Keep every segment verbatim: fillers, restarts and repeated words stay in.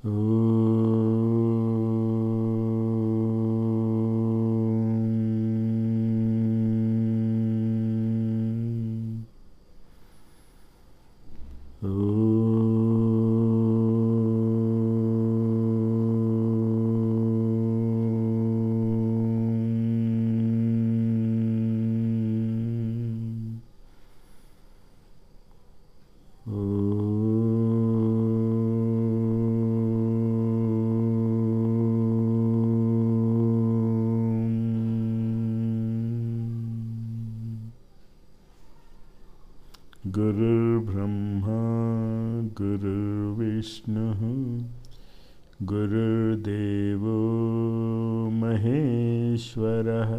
गुरुर्ब्रह्मा गुरुर्विष्णुः गुरुर्देवो महेश्वरः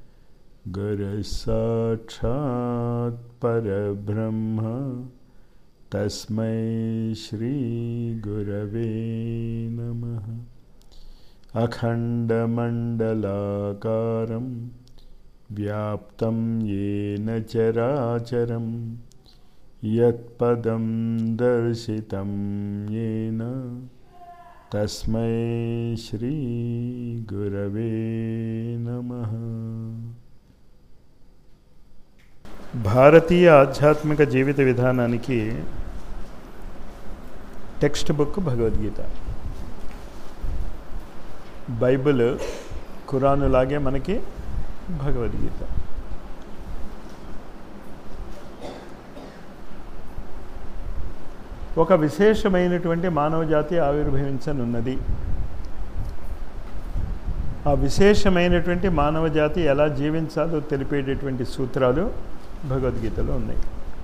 गुरुस्साक्षात् परब्रह्म तस्मै श्री गुरवे नमः। अखण्डमण्डलाकारं व्याप्तं येन चराचरं यत्पदं दर्शितं येन तस्मै श्री गुरवे नमः। భారతీయ ఆధ్యాత్మిక జీవిత విధానానికి textbook Bhagavad Gita. Bible, Quran లాగే మనకి భగవద్గీత. ఒక విశేషమైనటువంటి మానవ జాతి ఆవిర్భవించనున్నది. ఆ విశేషమైనటువంటి మానవ జాతి ఎలా జీవించాలో తెలిపేటటువంటి సూత్రాలు భగవద్గీతలో ఉన్నాయి.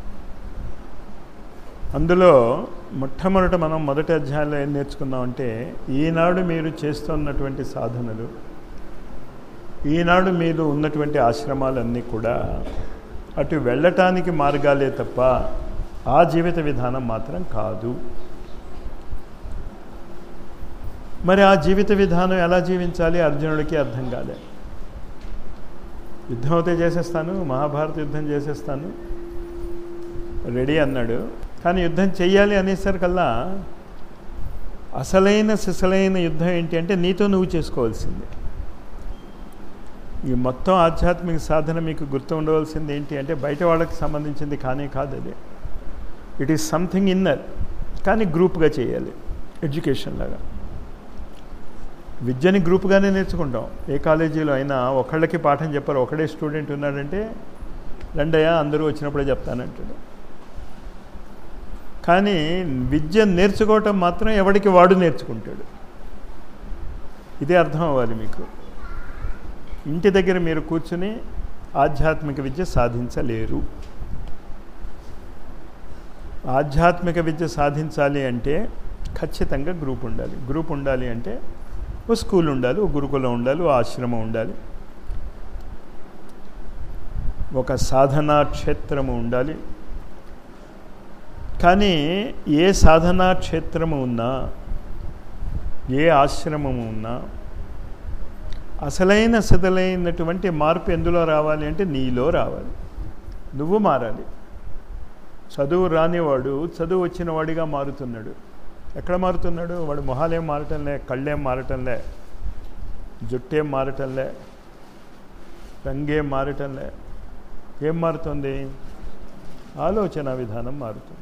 అందులో మొట్టమొదట మనం మొదటి అధ్యాయంలో ఏం నేర్చుకున్నామంటే, ఈనాడు మీరు చేస్తున్నటువంటి సాధనలు, ఈనాడు మీరు ఉన్నటువంటి ఆశ్రమాలన్నీ కూడా అటు వెళ్ళటానికి మార్గాలే తప్ప ఆ జీవిత విధానం మాత్రం కాదు. మరి ఆ జీవిత విధానం ఎలా జీవించాలి అర్జునుడికి అర్థం కాలే. యుద్ధం అయితే చేసేస్తాను, మహాభారత యుద్ధం చేసేస్తాను రెడీ అన్నాడు. కానీ యుద్ధం చెయ్యాలి అనేసరికల్లా అసలైన సిసలైన యుద్ధం ఏంటి అంటే నీతో నువ్వు చేసుకోవాల్సింది. ఈ మొత్తం ఆధ్యాత్మిక సాధన మీకు గుర్తు ఉండవలసింది ఏంటి అంటే, బయట వాళ్ళకి సంబంధించింది కానీ కాదు అది. ఇట్ ఈస్ సంథింగ్ ఇన్నర్, కానీ గ్రూప్గా చేయాలి. ఎడ్యుకేషన్ లాగా విద్యని గ్రూప్గానే నేర్చుకుంటాం. ఏ కాలేజీలో అయినా ఒకళ్ళకి పాఠం చెప్పరు. ఒకడే స్టూడెంట్ ఉన్నాడంటే రండయ్యా అందరూ వచ్చినప్పుడే చెప్తానంటాడు. కానీ విద్య నేర్చుకోవటం మాత్రం ఎవడికి వాడు నేర్చుకుంటాడు. ఇదే అర్థం అవ్వాలి మీకు. ఇంటి దగ్గర మీరు కూర్చుని ఆధ్యాత్మిక విద్య సాధించలేరు. ఆధ్యాత్మిక విద్య సాధించాలి అంటే ఖచ్చితంగా గ్రూప్ ఉండాలి. గ్రూప్ ఉండాలి అంటే ఓ స్కూల్ ఉండాలి, ఓ గురుకులం ఉండాలి, ఓ ఆశ్రమం ఉండాలి, ఒక సాధనా క్షేత్రము ఉండాలి. కానీ ఏ సాధనా క్షేత్రము ఉన్నా, ఏ ఆశ్రమము ఉన్నా అసలైన సిదలైనటువంటి మార్పు ఎందులో రావాలి అంటే నీలో రావాలి. నువ్వు మారాలి. చదువు రానివాడు చదువు వచ్చిన వాడిగా మారుతున్నాడు. ఎక్కడ మారుతున్నాడు? వాడు మొహాలేం మారటంలే, కళ్ళేం మారటంలే, జుట్టేం మారటంలే, రంగేం మారటంలే. ఏం మారుతుంది? ఆలోచన విధానం మారుతుంది.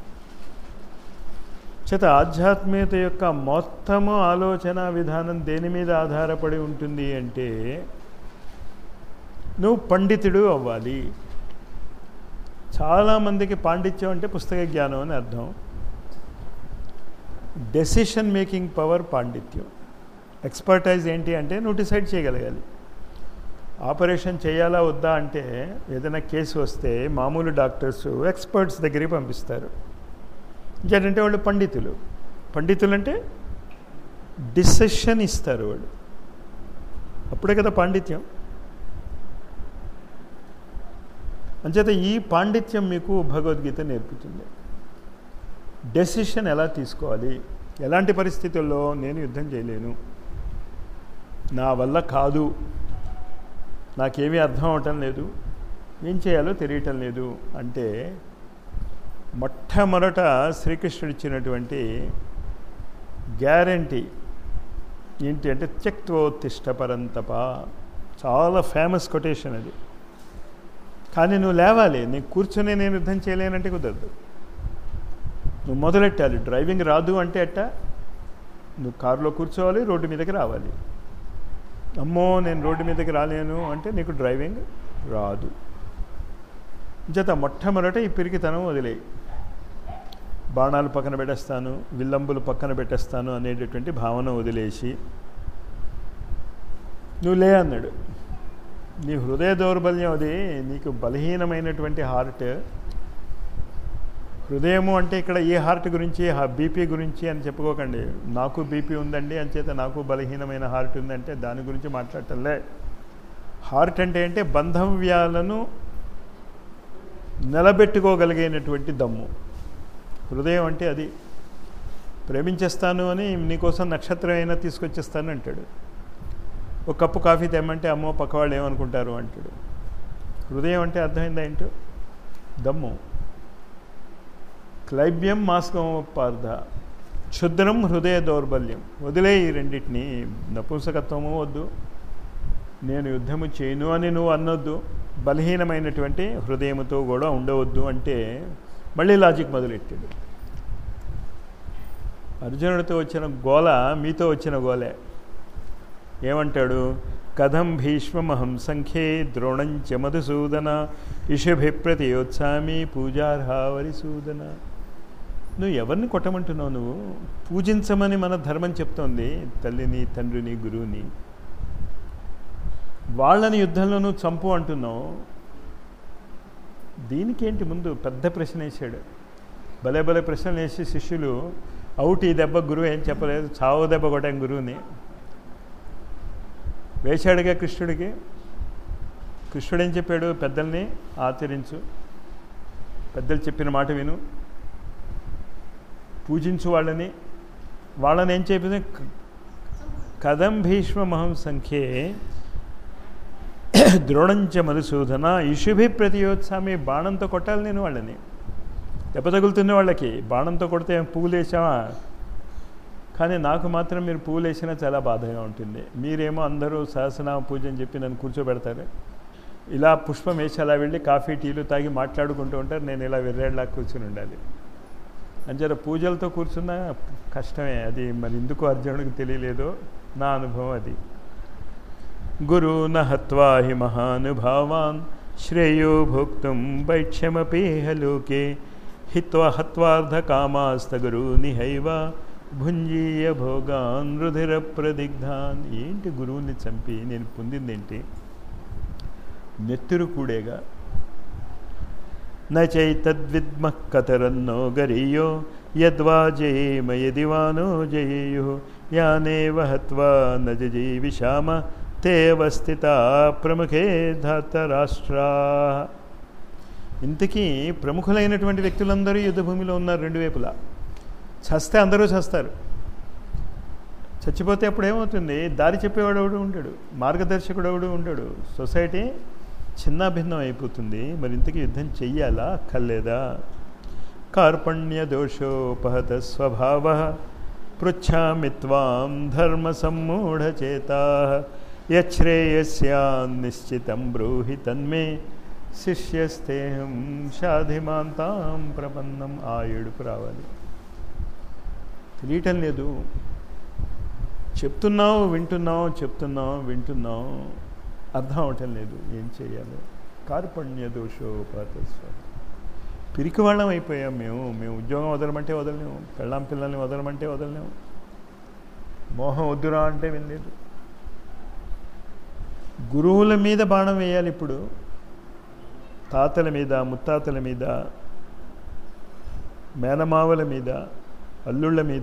చేత ఆధ్యాత్మికత యొక్క మొత్తము ఆలోచన విధానం దేని మీద ఆధారపడి ఉంటుంది అంటే, నువ్వు పండితుడు అవ్వాలి. చాలామందికి పాండిత్యం అంటే పుస్తక జ్ఞానం అని అర్థం. డెసిషన్ మేకింగ్ పవర్ పాండిత్యం. ఎక్స్పర్టైజ్ ఏంటి అంటే నువ్వు డిసైడ్ చేయగలగాలి. ఆపరేషన్ చేయాలా వద్దా అంటే ఏదైనా కేసు వస్తే మామూలు డాక్టర్స్ ఎక్స్పర్ట్స్ దగ్గరికి పంపిస్తారు. ఇంకేంటంటే వాళ్ళు పండితులు. పండితులు అంటే డిసిషన్ ఇస్తారు వాళ్ళు. అప్పుడే కదా పాండిత్యం. అంచేత ఈ పాండిత్యం మీకు భగవద్గీత నేర్పుతుంది. డెసిషన్ ఎలా తీసుకోవాలి, ఎలాంటి పరిస్థితుల్లో నేను యుద్ధం చేయలేను, నా వల్ల కాదు, నాకేమీ అర్థం అవటం లేదు, ఏం చేయాలో తెలియటం లేదు అంటే మొట్టమొదట శ్రీకృష్ణుడు ఇచ్చినటువంటి గ్యారంటీ ఏంటి అంటే త్యక్తోత్తిష్ట పరంతప. చాలా ఫేమస్ కొటేషన్ అది. కానీ నువ్వు లేవాలి. నేను కూర్చొని నేను యుద్ధం చేయలేనంటే కుదరదు. నువ్వు మొదలెట్టాలి. డ్రైవింగ్ రాదు అంటే అట్ట నువ్వు కారులో కూర్చోవాలి, రోడ్డు మీదకి రావాలి. అమ్మో నేను రోడ్డు మీదకి రాలేను అంటే నీకు డ్రైవింగ్ రాదు. జత మొట్టమొదట ఈ పిరికితనం వదిలేయి. బాణాలు పక్కన పెట్టేస్తాను, విల్లంబులు పక్కన పెట్టేస్తాను అనేటటువంటి భావన వదిలేసి నువ్వు లే అన్నాడు. నీ హృదయ దౌర్బల్యం అది, నీకు బలహీనమైనటువంటి హార్ట్. హృదయము అంటే ఇక్కడ ఏ హార్ట్ గురించి, బీపీ గురించి అని చెప్పుకోకండి. నాకు బీపీ ఉందండి అంచేత నాకు బలహీనమైన హార్ట్ ఉందంటే దాని గురించి మాట్లాడటంలే. హార్ట్ అంటే అంటే బంధవ్యాలను నిలబెట్టుకోగలిగినటువంటి దమ్ము. హృదయం అంటే అది. ప్రేమించేస్తాను అని నీకోసం నక్షత్రం అయినా తీసుకొచ్చేస్తాను అంటాడు. ఒక కప్పు కాఫీ తెమ్మంటే అమ్మో పక్కవాళ్ళు ఏమనుకుంటారు అంటాడు. హృదయం అంటే అర్థమైందా ఏంటో? దమ్ము. క్లైబ్యం మాస్కమోపార్థ క్షుద్రం హృదయ దౌర్బల్యం. వదిలే ఈ రెండింటినీ. నపుంసకత్వము వద్దు, నేను యుద్ధము చేయను అని నువ్వు అనొద్దు, బలహీనమైనటువంటి హృదయముతో కూడా ఉండవద్దు అంటే మళ్ళీ లాజిక్ మొదలెట్టాడు. అర్జునుడితో వచ్చిన గోల మీతో వచ్చిన గోలే. ఏమంటాడు? కథం భీష్మహం సంఖ్యే ద్రోణంచ మధుసూదన ఇషభిప్రతియోత్సామి పూజార్హావరిసూదన. నువ్వు ఎవరిని కొట్టమంటున్నావు? నువ్వు పూజించమని మన ధర్మం చెప్తోంది. తల్లిని, తండ్రిని, గురువుని. వాళ్ళని యుద్ధంలో నువ్వు చంపు అంటున్నావు. దీనికేంటి? ముందు పెద్ద ప్రశ్న వేసాడు. భలే భలే ప్రశ్నలు వేసి శిష్యులు అవుట్. ఈ దెబ్బ గురువు ఏం చెప్పలేదు, చావు దెబ్బ కొట్టాం గురువుని. వేశాడుగా కృష్ణుడికి. కృష్ణుడు ఏం చెప్పాడు? పెద్దల్ని ఆచరించు, పెద్దలు చెప్పిన మాట విను, పూజించు వాళ్ళని. వాళ్ళని ఏం చెప్పింది? కథం భీష్మహం సంఖ్యే ద్రోణంచ మధుసూదన ఇషుభి ప్రతియోత్సామి. బాణంతో కొట్టాలి నేను వాళ్ళని. దెబ్బ తగులుతున్న వాళ్ళకి బాణంతో కొడితే పువ్వులు వేసామా? కానీ నాకు మాత్రం మీరు పువ్వులు వేసినా చాలా బాధగా ఉంటుంది. మీరేమో అందరూ సహస్రనామ పూజ అని చెప్పి నన్ను కూర్చోబెడతారు. ఇలా పుష్పం వేసి అలా వెళ్ళి కాఫీ టీలు తాగి మాట్లాడుకుంటూ ఉంటారు. నేను ఇలా వెర్రేళ్ళ కూర్చుని ఉండాలి. అంచేత పూజలతో కూర్చున్నా కష్టమే. అది మరి ఎందుకు అర్జునుడికి తెలియలేదో నా అనుభవం అది. గురున హత్వా హి మహానుభావాన్ శ్రేయో భోక్తుం వైక్ష్యమపేహ లోకే హిత్వా హత్వార్థ కామాస్త గురునిహైవ భుంజీయ భోగాన్ రుధిర ప్రదిగ్ధాన్. ఏంటి గురువుని చంపి నేను పొందిందేంటి? నెత్తురు కూడేగా. నైతద్విద్మః కతరన్నో గరీయో యద్వా జయేమ యదివానో జయేయు యానేవ హత్వా న జజీవిషామ తే అవస్థితా ప్రముఖే ధాతరాష్ట్రా. ఇంతకీ ప్రముఖులైనటువంటి వ్యక్తులందరూ యుద్ధభూమిలో ఉన్నారు రెండు వైపులా. చస్తే అందరూ చస్తారు. చచ్చిపోతే అప్పుడు ఏమవుతుంది? దారి చెప్పేవాడు ఎవడు ఉంటాడు, మార్గదర్శకుడు ఎవడు ఉంటాడు. సొసైటీ చిన్న భిన్నం అయిపోతుంది. మరి ఇంతకీ యుద్ధం చెయ్యాలా అక్కర్లేదా? కార్పణ్య దోషోపహత స్వభావ పృచ్ఛామి త్వాం ధర్మ సమ్మూఢచేతా యశ్రేయస్యాన్ నిశ్చితం బ్రూహి తన్మే శిష్యస్తేహం షాధిమాంతాం ప్రపన్నం. ఆ ఏడుపు రావాలి. తెలియటం లేదు. చెప్తున్నావు వింటున్నావు, చెప్తున్నావు వింటున్నావు, అర్థం అవటం లేదు. ఏం చేయాలి? కార్పణ్య దోషోపతస్వ. పిరికి వాళ్ళం అయిపోయాం మేము. మేము ఉద్యోగం వదలమంటే వదలలేము, పెళ్ళాం పిల్లల్ని వదలమంటే వదలలేము, మోహం వద్దురా అంటే వినలేదు. గురువుల మీద బాణం వేయాలి ఇప్పుడు. తాతల మీద, ముత్తాతల మీద, మేనమావల మీద, అల్లుళ్ళ మీద.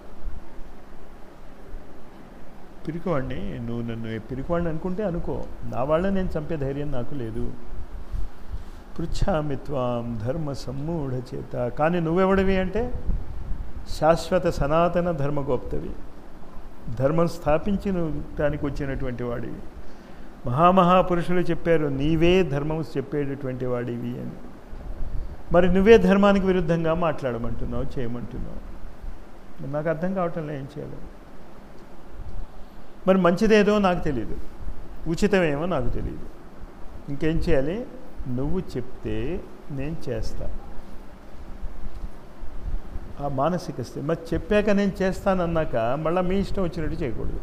పిరికివాడిని నువ్వు, నన్ను పిరికివాడిని అనుకుంటే అనుకో, నా వాళ్ళని నేను చంపే ధైర్యం నాకు లేదు. పృచ్ఛామి త్వాం ధర్మ సమ్మూఢ చేత. కానీ నువ్వెవడివి అంటే శాశ్వత సనాతన ధర్మగోప్తవి. ధర్మం స్థాపించి నువ్వు దానికి వచ్చినటువంటి వాడివి. మహామహాపురుషులు చెప్పారు నీవే ధర్మం చెప్పేటటువంటి వాడివి అని. మరి నువ్వే ధర్మానికి విరుద్ధంగా మాట్లాడమంటున్నావు, చేయమంటున్నావు. నాకు అర్థం కావటం లేదు, ఏం చేయాలి? మరి మంచిదేదో నాకు తెలియదు, ఉచితమేమో నాకు తెలియదు. ఇంకేం చేయాలి? నువ్వు చెప్తే నేను చేస్తా. ఆ మానసిక స్థితి. మరి చెప్పాక నేను చేస్తానన్నాక మళ్ళీ మీ ఇష్టం వచ్చినట్టు చేయకూడదు.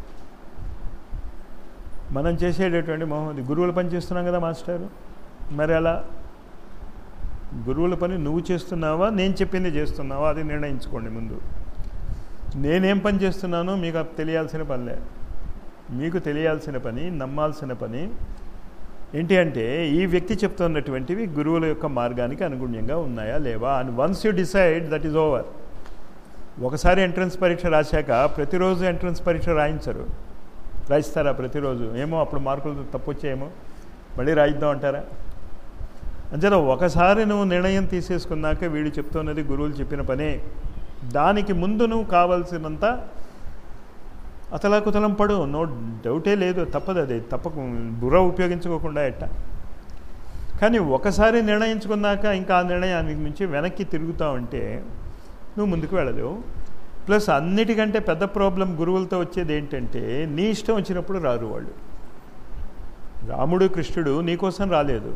మనం చేసేటటువంటి మొహమ్మది గురువుల పని చేస్తున్నాం కదా మాస్టారు, మరి అలా గురువుల పని నువ్వు చేస్తున్నావా నేను చెప్పింది చేస్తున్నావా అది నిర్ణయించుకోండి ముందు. నేనేం పని చేస్తున్నానో మీకు తెలియాల్సిన పనిలే. మీకు తెలియాల్సిన పని, నమ్మాల్సిన పని ఏంటి అంటే ఈ వ్యక్తి చెప్తున్నటువంటివి గురువుల యొక్క మార్గానికి అనుగుణ్యంగా ఉన్నాయా లేవా అని once you decide that is over. ఒకసారి ఎంట్రన్స్ పరీక్ష రాశాక ప్రతిరోజు ఎంట్రన్స్ పరీక్ష రాయించరు. రాయిస్తారా ప్రతిరోజు? ఏమో అప్పుడు మార్కులు తప్పు వచ్చాయేమో మళ్ళీ రాయిద్దాం అంటారా? అంతేనా? ఒకసారి నువ్వు నిర్ణయం తీసేసుకున్నాక వీడు చెప్తున్నది గురువులు చెప్పిన పనే, దానికి ముందు నువ్వు కావాల్సినంత అతలాకుతలం పడు, నో డౌటే లేదు, తప్పదు. అది తప్పకు బుర్ర ఉపయోగించుకోకుండా ఎట్ట. కానీ ఒకసారి నిర్ణయించుకున్నాక ఇంకా ఆ నిర్ణయానికి నుంచి వెనక్కి తిరుగుతూ ఉంటే నువ్వు ముందుకు వెళ్ళలేవు. ప్లస్ అన్నిటికంటే పెద్ద ప్రాబ్లం గురువులతో వచ్చేది ఏంటంటే నీ ఇష్టం వచ్చినప్పుడు రారు వాళ్ళు. రాముడు కృష్ణుడు నీకోసం రాలేదు,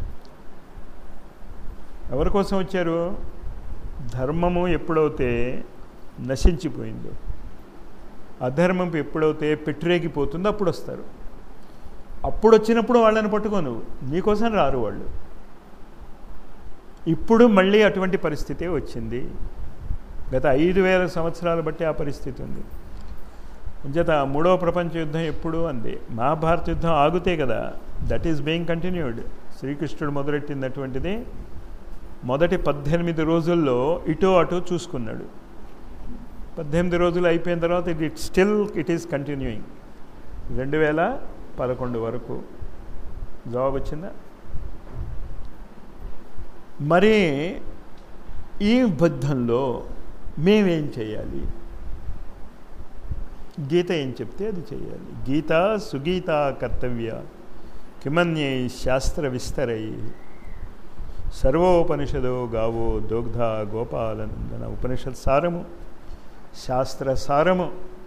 ఎవరి కోసం వచ్చారు? ధర్మము ఎప్పుడైతే నశించిపోయిందో, అధర్మం ఎప్పుడైతే పెట్టిరేగిపోతుందో అప్పుడు వస్తారు. అప్పుడు వచ్చినప్పుడు వాళ్ళని పట్టుకో, నువ్వు నీకోసం రారు వాళ్ళు. ఇప్పుడు మళ్ళీ అటువంటి పరిస్థితే వచ్చింది. గత ఐదు వేల సంవత్సరాలు బట్టి ఆ పరిస్థితి ఉంది. అంచేత మూడవ ప్రపంచ యుద్ధం ఎప్పుడు అంది, మహాభారత యుద్ధం ఆగుతే కదా, దట్ ఈస్ బీయింగ్ కంటిన్యూడ్. శ్రీకృష్ణుడు మొదలెట్టినటువంటిది మొదటి పద్దెనిమిది రోజుల్లో ఇటో అటో చూసుకున్నాడు. పద్దెనిమిది రోజులు అయిపోయిన తర్వాత it it still it is continuing రెండు వేల పదకొండు వరకు. జవాబు వచ్చిందా? మరి ఈ బద్ధంలో మేమేం చేయాలి? గీత ఏం చెప్తే అది చేయాలి. గీత సుగీత కర్తవ్య కిమన్యై శాస్త్ర విస్తరై సర్వోపనిషదో గావో దోగ్ధ గోపాలనందన. ఉపనిషత్ సారము, శాస్త్ర సారము,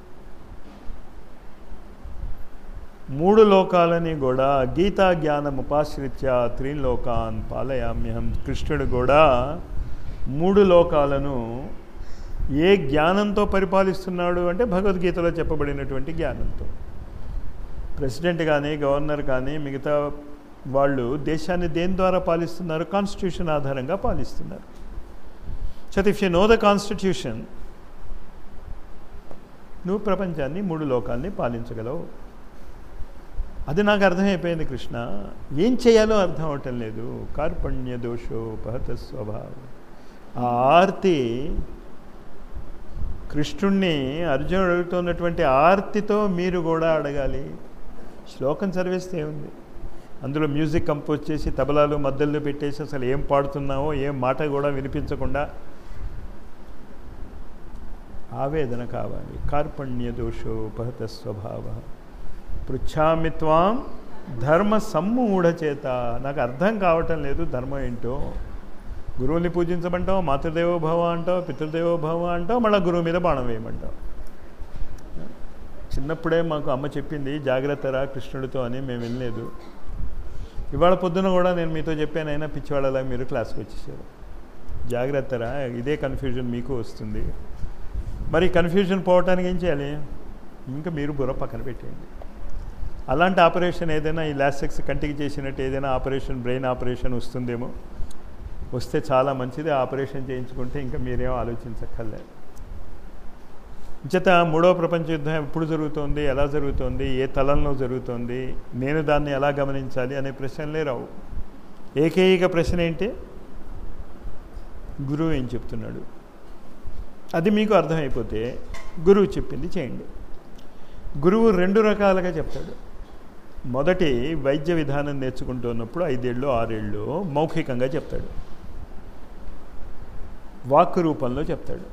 మూడు లోకాలని కూడా గీతా జ్ఞానం ఉపాశ్రిత్య త్రీన్ లోకాన్ పాలయామ్యహం. కృష్ణుడు కూడా మూడు లోకాలను ఏ జ్ఞానంతో పరిపాలిస్తున్నాడు అంటే భగవద్గీతలో చెప్పబడినటువంటి జ్ఞానంతో. ప్రెసిడెంట్ కానీ గవర్నర్ కానీ మిగతా వాళ్ళు దేశాన్ని దేని ద్వారా పాలిస్తున్నారు? కాన్స్టిట్యూషన్ ఆధారంగా పాలిస్తున్నారు. So if you know the constitution, నువ్వు ప్రపంచాన్ని మూడు లోకాల్ని పాలించగలవు. అది నాకు అర్థమైపోయింది కృష్ణ. ఏం చేయాలో అర్థం అవటం లేదు. కార్పణ్య దోషోపహత స్వభావం. ఆ ఆర్తి కృష్ణుణ్ణి అర్జునుడు అడుగుతున్నటువంటి ఆర్తితో మీరు కూడా అడగాలి. శ్లోకం చదివేస్తే ఉంది, అందులో మ్యూజిక్ కంపోజ్ చేసి తబలాలు మద్దళ్ళు పెట్టేసి అసలు ఏం పాడుతున్నావో ఏం మాట కూడా వినిపించకుండా ఆవేదన కావాలి. కార్పణ్య దోషోపహత స్వభావ పృచ్ఛామి త్వాం ధర్మ సమ్మూఢ చేత. నాకు అర్థం కావటం లేదు ధర్మం ఏంటో. గురువుని పూజించమంటావు, మాతృదేవోభవ అంటావు, పితృదేవోభవ అంటావు, మళ్ళీ గురువు మీద బాణం వేయమంటావు. చిన్నప్పుడే మాకు అమ్మ చెప్పింది జాగ్రత్తరా కృష్ణుడితో అని, మేము వెళ్ళలేదు. ఇవాళ పొద్దున కూడా నేను మీతో చెప్పానైనా పిచ్చివాళ్ళలా మీరు క్లాస్కి వచ్చేసారు. జాగ్రత్తరా, ఇదే కన్ఫ్యూజన్ మీకు వస్తుంది. మరి కన్ఫ్యూజన్ పోవటానికి ఏం చేయాలి? ఇంకా మీరు బుర్ర పక్కన పెట్టేయండి. అలాంటి ఆపరేషన్ ఏదైనా ఈ లాస్టెక్స్ కంటికి చేసినట్టు ఏదైనా ఆపరేషన్, బ్రెయిన్ ఆపరేషన్ వస్తుందేమో, వస్తే చాలా మంచిది. ఆపరేషన్ చేయించుకుంటే ఇంకా మీరేం ఆలోచించక్కర్లేదు. చేత మూడవ ప్రపంచ యుద్ధం ఎప్పుడు జరుగుతోంది, ఎలా జరుగుతోంది, ఏ తలంలో జరుగుతోంది, నేను దాన్ని ఎలా గమనించాలి అనే ప్రశ్నలే రావు. ఏకైక ప్రశ్న ఏంటి? గురువు ఏం చెప్తున్నాడు. అది మీకు అర్థమైపోతే గురువు చెప్పింది చేయండి. గురువు రెండు రకాలుగా చెప్తాడు. మొదటి వైద్య విధానం నేర్చుకుంటున్నప్పుడు ఐదేళ్ళు ఆరేళ్ళు మౌఖికంగా చెప్తాడు, వాక్ రూపంలో చెప్తాడు.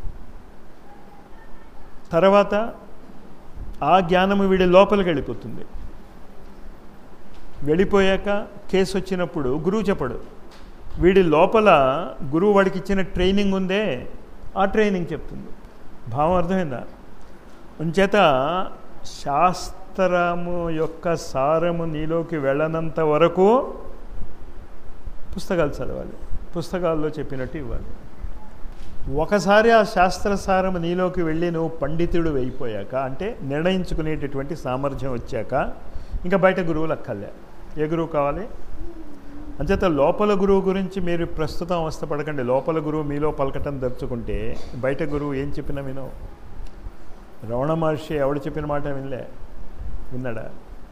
తర్వాత ఆ జ్ఞానము వీడి లోపలికి వెళ్ళిపోతుంది. వెళ్ళిపోయాక కేసు వచ్చినప్పుడు గురువు చెప్పడు, వీడి లోపల గురువు వాడికి ఇచ్చిన ట్రైనింగ్ ఉందే ఆ ట్రైనింగ్ చెప్తుంది. భావం అర్థమైందా? అంచేత శాస్త్రము యొక్క సారము నీలోకి వెళ్ళనంత వరకు పుస్తకాలు చదవాలి, పుస్తకాల్లో చెప్పినట్టు ఇవ్వాలి. ఒకసారి ఆ శాస్త్రసారము నీలోకి వెళ్ళి నువ్వు పండితుడు అయిపోయాక, అంటే నిర్ణయించుకునేటటువంటి సామర్థ్యం వచ్చాక ఇంకా బయట గురువులు అక్కర్లే. ఏ గురువు కావాలి? అంచేత లోపల గురువు గురించి మీరు ప్రస్తుతం అవస్థపడకండి. లోపల గురువు మీలో పలకటం దర్చుకుంటే బయట గురువు ఏం చెప్పినా వినవు. రమణ మహర్షి ఎవడు చెప్పిన మాట వినలే, విన్నాడా?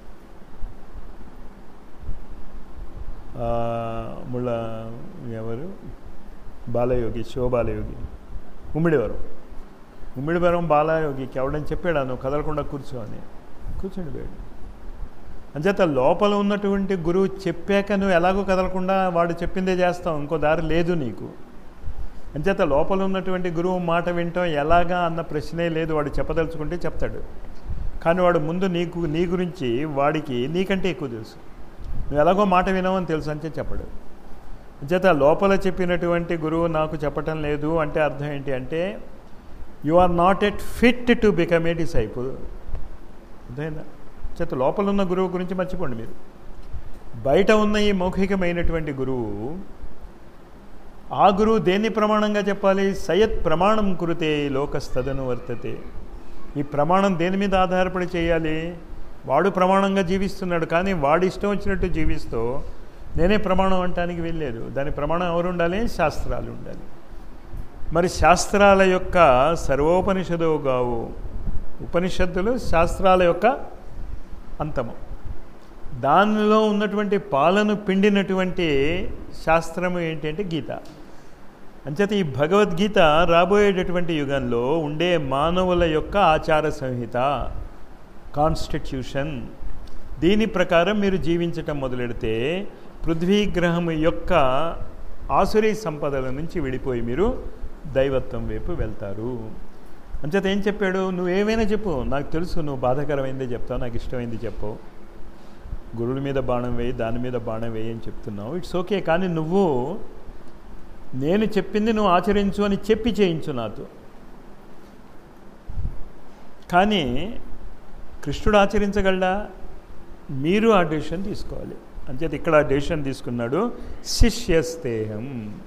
ముళ్ళ ఎవరు బాలయోగి, శివబాలయోగి, ఉమ్మిడివరం ఉమ్మిడివరం బాలయోగికి ఎవడని చెప్పాడా నువ్వు కదలకుండా కూర్చో అని? కూర్చోండి పోయాడు. అంచేత లోపల ఉన్నటువంటి గురువు చెప్పాక నువ్వు ఎలాగో కదలకుండా వాడు చెప్పిందే చేస్తావు, ఇంకో దారి లేదు నీకు. అంచేత లోపల ఉన్నటువంటి గురువు మాట వింటాం ఎలాగా అన్న ప్రశ్నే లేదు. వాడు చెప్పదలుచుకుంటే చెప్తాడు, కానీ వాడు ముందు నీకు నీ గురించి వాడికి నీకంటే ఎక్కువ తెలుసు. నువ్వు ఎలాగో మాట వినవని తెలుసు అంటే చెప్పడు. అంచేత లోపల చెప్పినటువంటి గురువు నాకు చెప్పటం లేదు అంటే అర్థం ఏంటి అంటే you are not at fit to become a disciple. అర్థమైందా? చేత లోపల ఉన్న గురువు గురించి మర్చిపోండి మీరు. బయట ఉన్న ఈ మౌఖికమైనటువంటి గురువు, ఆ గురువు దేన్ని ప్రమాణంగా చెప్పాలి? సయత్ ప్రమాణం కురితే లోకస్తదను వర్తతే. ఈ ప్రమాణం దేని మీద ఆధారపడి చేయాలి? వాడు ప్రమాణంగా జీవిస్తున్నాడు, కానీ వాడు ఇష్టం వచ్చినట్టు జీవిస్తూ నేనే ప్రమాణం అంటానికి వెళ్ళలేదు. దాని ప్రమాణం ఎవరు ఉండాలి? శాస్త్రాలు ఉండాలి. మరి శాస్త్రాల యొక్క సర్వోపనిషదో గావు. ఉపనిషత్తులు శాస్త్రాల యొక్క అంతము. దానిలో ఉన్నటువంటి పాలను పిండినటువంటి శాస్త్రము ఏంటంటే గీత. అంచేత ఈ భగవద్గీత రాబోయేటటువంటి యుగంలో ఉండే మానవుల యొక్క ఆచార సంహిత, కాన్స్టిట్యూషన్. దీని ప్రకారం మీరు జీవించటం మొదలెడితే పృథ్వీగ్రహము యొక్క ఆసురీ సంపదల నుంచి విడిపోయి మీరు దైవత్వం వైపు వెళ్తారు. అంచేత ఏం చెప్పాడు? నువ్వేమైనా చెప్పు, నాకు తెలుసు నువ్వు బాధాకరమైందే చెప్తావు, నాకు ఇష్టమైంది చెప్పు. గురువుల మీద బాణం వేయి, దాని మీద బాణం వేయి అని చెప్తున్నావు, ఇట్స్ ఓకే. కానీ నువ్వు నేను చెప్పింది నువ్వు ఆచరించు అని చెప్పి చేయించు నాతో. కానీ కృష్ణుడు ఆచరించగలడా? మీరు ఆ డెసిషన్ తీసుకోవాలి. అంచేత ఇక్కడ ఆ డెసిషన్ తీసుకున్నాడు, శిష్యస్తేహం.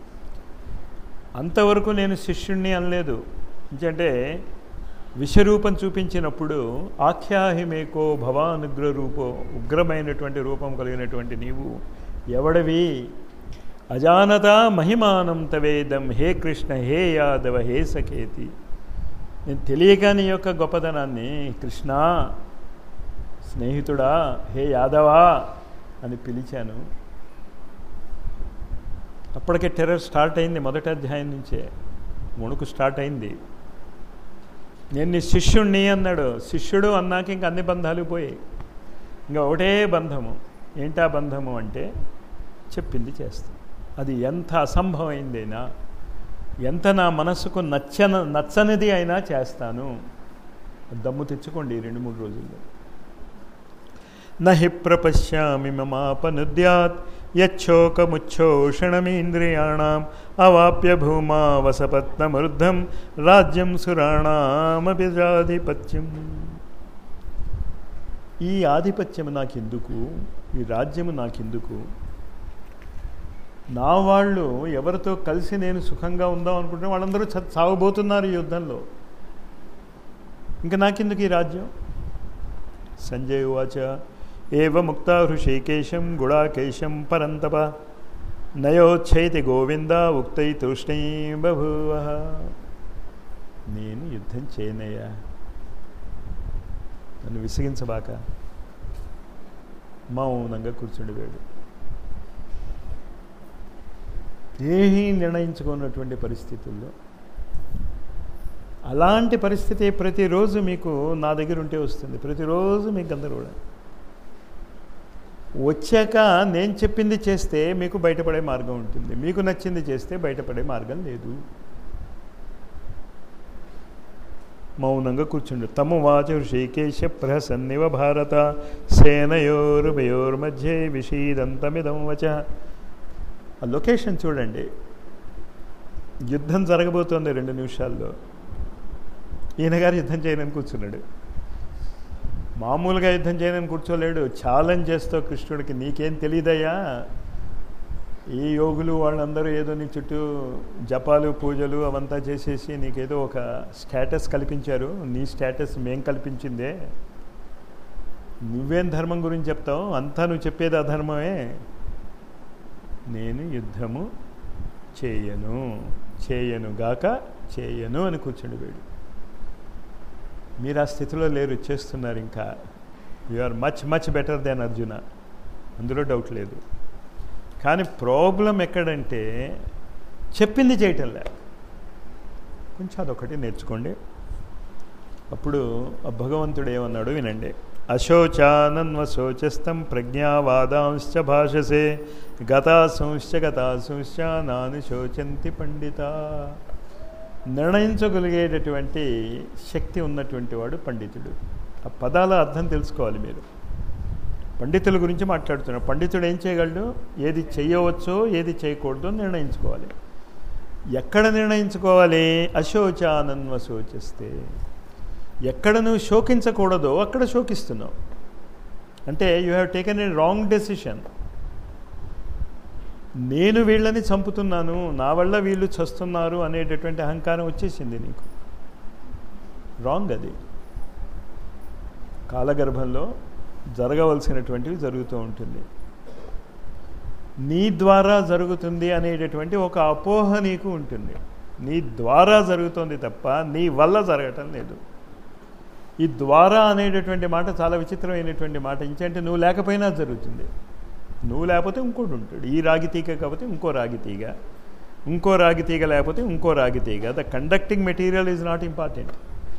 అంతవరకు నేను శిష్యుణ్ణి అనలేదు. ఎందుకంటే విశ్వరూపం చూపించినప్పుడు ఆఖ్యాహిమేకో భవానుగ్ర రూపో, ఉగ్రమైనటువంటి రూపం కలిగినటువంటి నీవు ఎవడవి? అజానత మహిమానం తవేదం హే కృష్ణ హే యాదవ హే సఖేతి. నేను తెలియక నీ యొక్క గొప్పదనాన్ని కృష్ణ, స్నేహితుడా, హే యాదవా అని పిలిచాను. అప్పటికే టెర్రర్ స్టార్ట్ అయింది. మొదటి అధ్యాయం నుంచే వణుకు స్టార్ట్ అయింది. నేను నీ శిష్యుణ్ణి అన్నాడు. శిష్యుడు అన్నాక ఇంక అన్ని బంధాలు పోయాయి. ఇంకా ఒకటే బంధము. ఏంటా బంధము అంటే చెప్పింది చేస్తాను. అది ఎంత అసంభవమైందైనా, ఎంత నా మనసుకు నచ్చన నచ్చనిది అయినా చేస్తాను. దమ్ము తెచ్చుకోండి ఈ రెండు మూడు రోజుల్లో. నహి ప్రపశ్యామి మమాపనుద్యాత్ యచ్చోకముచ్చోషణమీంద్రియాణం అవాప్య భూమా వసపత్నమరుద్ధం రాజ్యం సురాణామపి ఆధిపత్యం. ఈ ఆధిపత్యము నాకెందుకు? ఈ రాజ్యము నాకెందుకు? నా వాళ్ళు ఎవరితో కలిసి నేను సుఖంగా ఉందాం అనుకుంటే వాళ్ళందరూ సాగబోతున్నారు ఈ యుద్ధంలో. ఇంకా నాకెందుకు ఈ రాజ్యం? సంజయ్ ఉవాచ ఏవ ముక్తా హృషీకేశం గుడాకేశం పరంతప నయోచ్ఛైతి గోవింద ఉక్తై తృష్ణై బభూవ. నేను యుద్ధం చేయనయ్యా, నన్ను విసిగించబాక. మౌనంగా కూర్చుండిపోయాడు. ఏమీ నిర్ణయించుకున్నటువంటి పరిస్థితుల్లో, అలాంటి పరిస్థితి ప్రతిరోజు మీకు నా దగ్గర ఉంటే వస్తుంది. ప్రతిరోజు మీకు గందరగోళం వచ్చాక నేను చెప్పింది చేస్తే మీకు బయటపడే మార్గం ఉంటుంది, మీకు నచ్చింది చేస్తే బయటపడే మార్గం లేదు. మౌనంగా కూర్చుండు. తము వాచ ఋషికేశ ప్రహసన్నివ భారత సేనయోరుభయోర్మధ్యే విషీదంతమిదం వచ. ఆ లొకేషన్ చూడండి. యుద్ధం జరగబోతోంది రెండు నిమిషాల్లో. ఈయన గారు యుద్ధం చేయనని కూర్చున్నాడు. మామూలుగా యుద్ధం చేయనని కూర్చోలేడు, ఛాలెంజ్ చేస్తూ కృష్ణుడికి, నీకేం తెలియదయ్యా, ఈ యోగులు వాళ్ళందరూ ఏదో నీ చుట్టూ జపాలు పూజలు అవంతా చేసేసి నీకేదో ఒక స్టేటస్ కల్పించారు, నీ స్టేటస్ మేం కల్పించిందే, నువ్వేం ధర్మం గురించి చెప్తావు, అంతా నువ్వు చెప్పేది అధర్మమే, నేను యుద్ధము చేయను చేయను గాక చేయను అని కూర్చుండి వేడు. మీరు ఆ స్థితిలో లేరు, చేస్తున్నారు. ఇంకా you are much much better than Arjuna, అందులో డౌట్ లేదు. కానీ ప్రాబ్లం ఎక్కడంటే చెప్పింది చేయటంలే. కొంచెం అదొకటి నేర్చుకోండి. అప్పుడు ఆ భగవంతుడు ఏమన్నాడు వినండి. అశోచానన్వశోచస్తం ప్రజ్ఞావాదాంశ్చ భాషసే గతాసంశ్చ గతాసంశ్చ నాను శోచంతి పండిత. నిర్ణయించగలిగేటటువంటి శక్తి ఉన్నటువంటి వాడు పండితుడు. ఆ పదాల అర్థం తెలుసుకోవాలి మీరు. పండితుల గురించి మాట్లాడుతున్నారు. పండితుడు ఏం చేయగలడు, ఏది చేయవచ్చో ఏది చేయకూడదో నిర్ణయించుకోవాలి. ఎక్కడ నిర్ణయించుకోవాలి? అశోచానన్వశోచిస్తే, ఎక్కడ నువ్వు శోకించకూడదో అక్కడ శోకిస్తున్నావు. అంటే you have taken a wrong decision. నేను వీళ్ళని చంపుతున్నాను, నా వల్ల వీళ్ళు చస్తున్నారు అనేటటువంటి అహంకారం వచ్చేసింది నీకు. రాంగ్ అది. కాలగర్భంలో జరగవలసినటువంటివి జరుగుతూ ఉంటుంది. నీ ద్వారా జరుగుతుంది అనేటటువంటి ఒక అపోహ నీకు ఉంటుంది. నీ ద్వారా జరుగుతుంది తప్ప నీ వల్ల జరగటం లేదు. ఈ ద్వారా అనేటటువంటి మాట చాలా విచిత్రమైనటువంటి మాట. ఇంకంటే నువ్వు లేకపోయినా జరుగుతుంది, నువ్వు లేకపోతే ఇంకోటి ఉంటాడు. ఈ రాగి తీగ కాకపోతే ఇంకో రాగి తీగ, ఇంకో రాగి తీగ లేకపోతే ఇంకో రాగి తీగ. The conducting material is not important.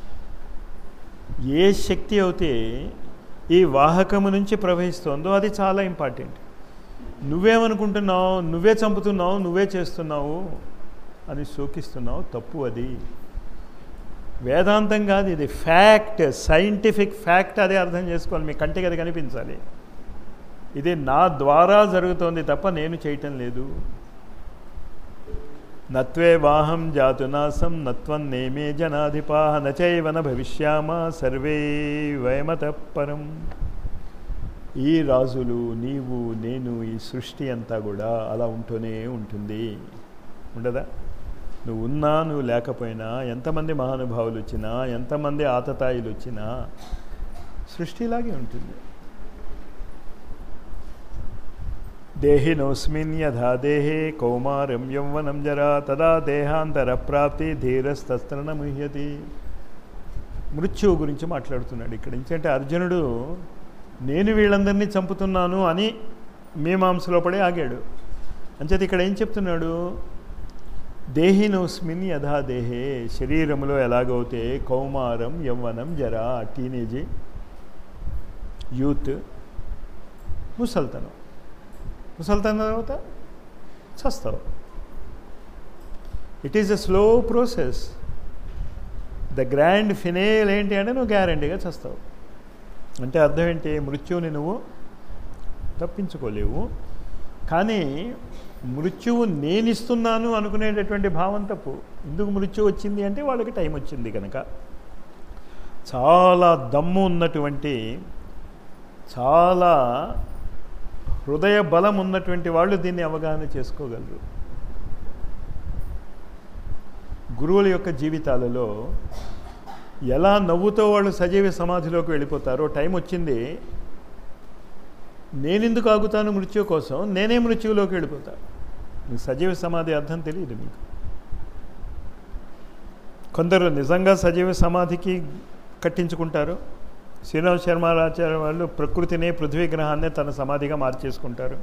ఏ శక్తి అయితే ఈ వాహకము నుంచి ప్రవహిస్తోందో అది చాలా ఇంపార్టెంట్. నువ్వేమనుకుంటున్నావు, నువ్వే చంపుతున్నావు, నువ్వే చేస్తున్నావు అని శోకిస్తున్నావు, తప్పు. అది వేదాంతం కాదు, ఇది ఫ్యాక్ట్, సైంటిఫిక్ ఫ్యాక్ట్. అదే అర్థం చేసుకోవాలి, మీ కంటికి అది కనిపించాలి. ఇది నా ద్వారా జరుగుతోంది తప్ప నేను చేయటం లేదు. నత్వే వాహం జాతునాసం నత్వం నేమే జనాధిపా నచైవన భవిష్యామ సర్వే వయమత పరం. ఈ రాజులు, నీవు, నేను, ఈ సృష్టి అంతా కూడా అలా ఉంటూనే ఉంటుంది. ఉండదా? నువ్వు ఉన్నా నువ్వు లేకపోయినా, ఎంతమంది మహానుభావులు వచ్చినా, ఎంతమంది ఆతతాయిలు వచ్చినా సృష్టిలాగే ఉంటుంది. దేహినోస్మిన్ యథా దేహే కౌమారం యౌవనం జరా తదా దేహాంతర ప్రాప్తి ధీరస్తస్త్రన ముహ్యతి. మృత్యువు గురించి మాట్లాడుతున్నాడు ఇక్కడ. ఎందుకంటే అర్జునుడు నేను వీళ్ళందరినీ చంపుతున్నాను అని మీమాంసలో పడి ఆగాడు. అంచేత ఇక్కడ ఏం చెప్తున్నాడు? దేహినోస్మిన్ యథా దేహే, శరీరంలో ఎలాగైతే కౌమారం యౌవనం జరా, టీనేజ్, యూత్, ముసల్తనం, ముసల్తనం తర్వాత చస్తావు. It is a slow process. The grand finale ఏంటి అంటే నువ్వు గ్యారంటీగా చస్తావు. అంటే అర్థం ఏంటి? మృత్యువుని నువ్వు తప్పించుకోలేవు. కానీ మృత్యువు నేనిస్తున్నాను అనుకునేటటువంటి భావం తప్పు. ఎందుకు మృత్యు వచ్చింది అంటే వాళ్ళకి టైం వచ్చింది కనుక. చాలా దమ్ము ఉన్నటువంటి, చాలా హృదయ బలం ఉన్నటువంటి వాళ్ళు దీన్ని అవగాహన చేసుకోగలరు. గురువుల యొక్క జీవితాలలో ఎలా నవ్వుతో వాళ్ళు సజీవ సమాధిలోకి వెళ్ళిపోతారో, టైం వచ్చింది, నేనెందుకు ఆగుతాను మృత్యు కోసం, నేనే మృత్యువులోకి వెళ్ళిపోతాను. మీకు సజీవ సమాధి అర్థం తెలియదు మీకు. కొందరు నిజంగా సజీవ సమాధికి కట్టించుకుంటారు. శ్రీరామ శర్మాచార్య వాళ్ళు ప్రకృతిని, పృథ్వీ గ్రహాన్నే తన సమాధిగా మార్చేసుకుంటారు.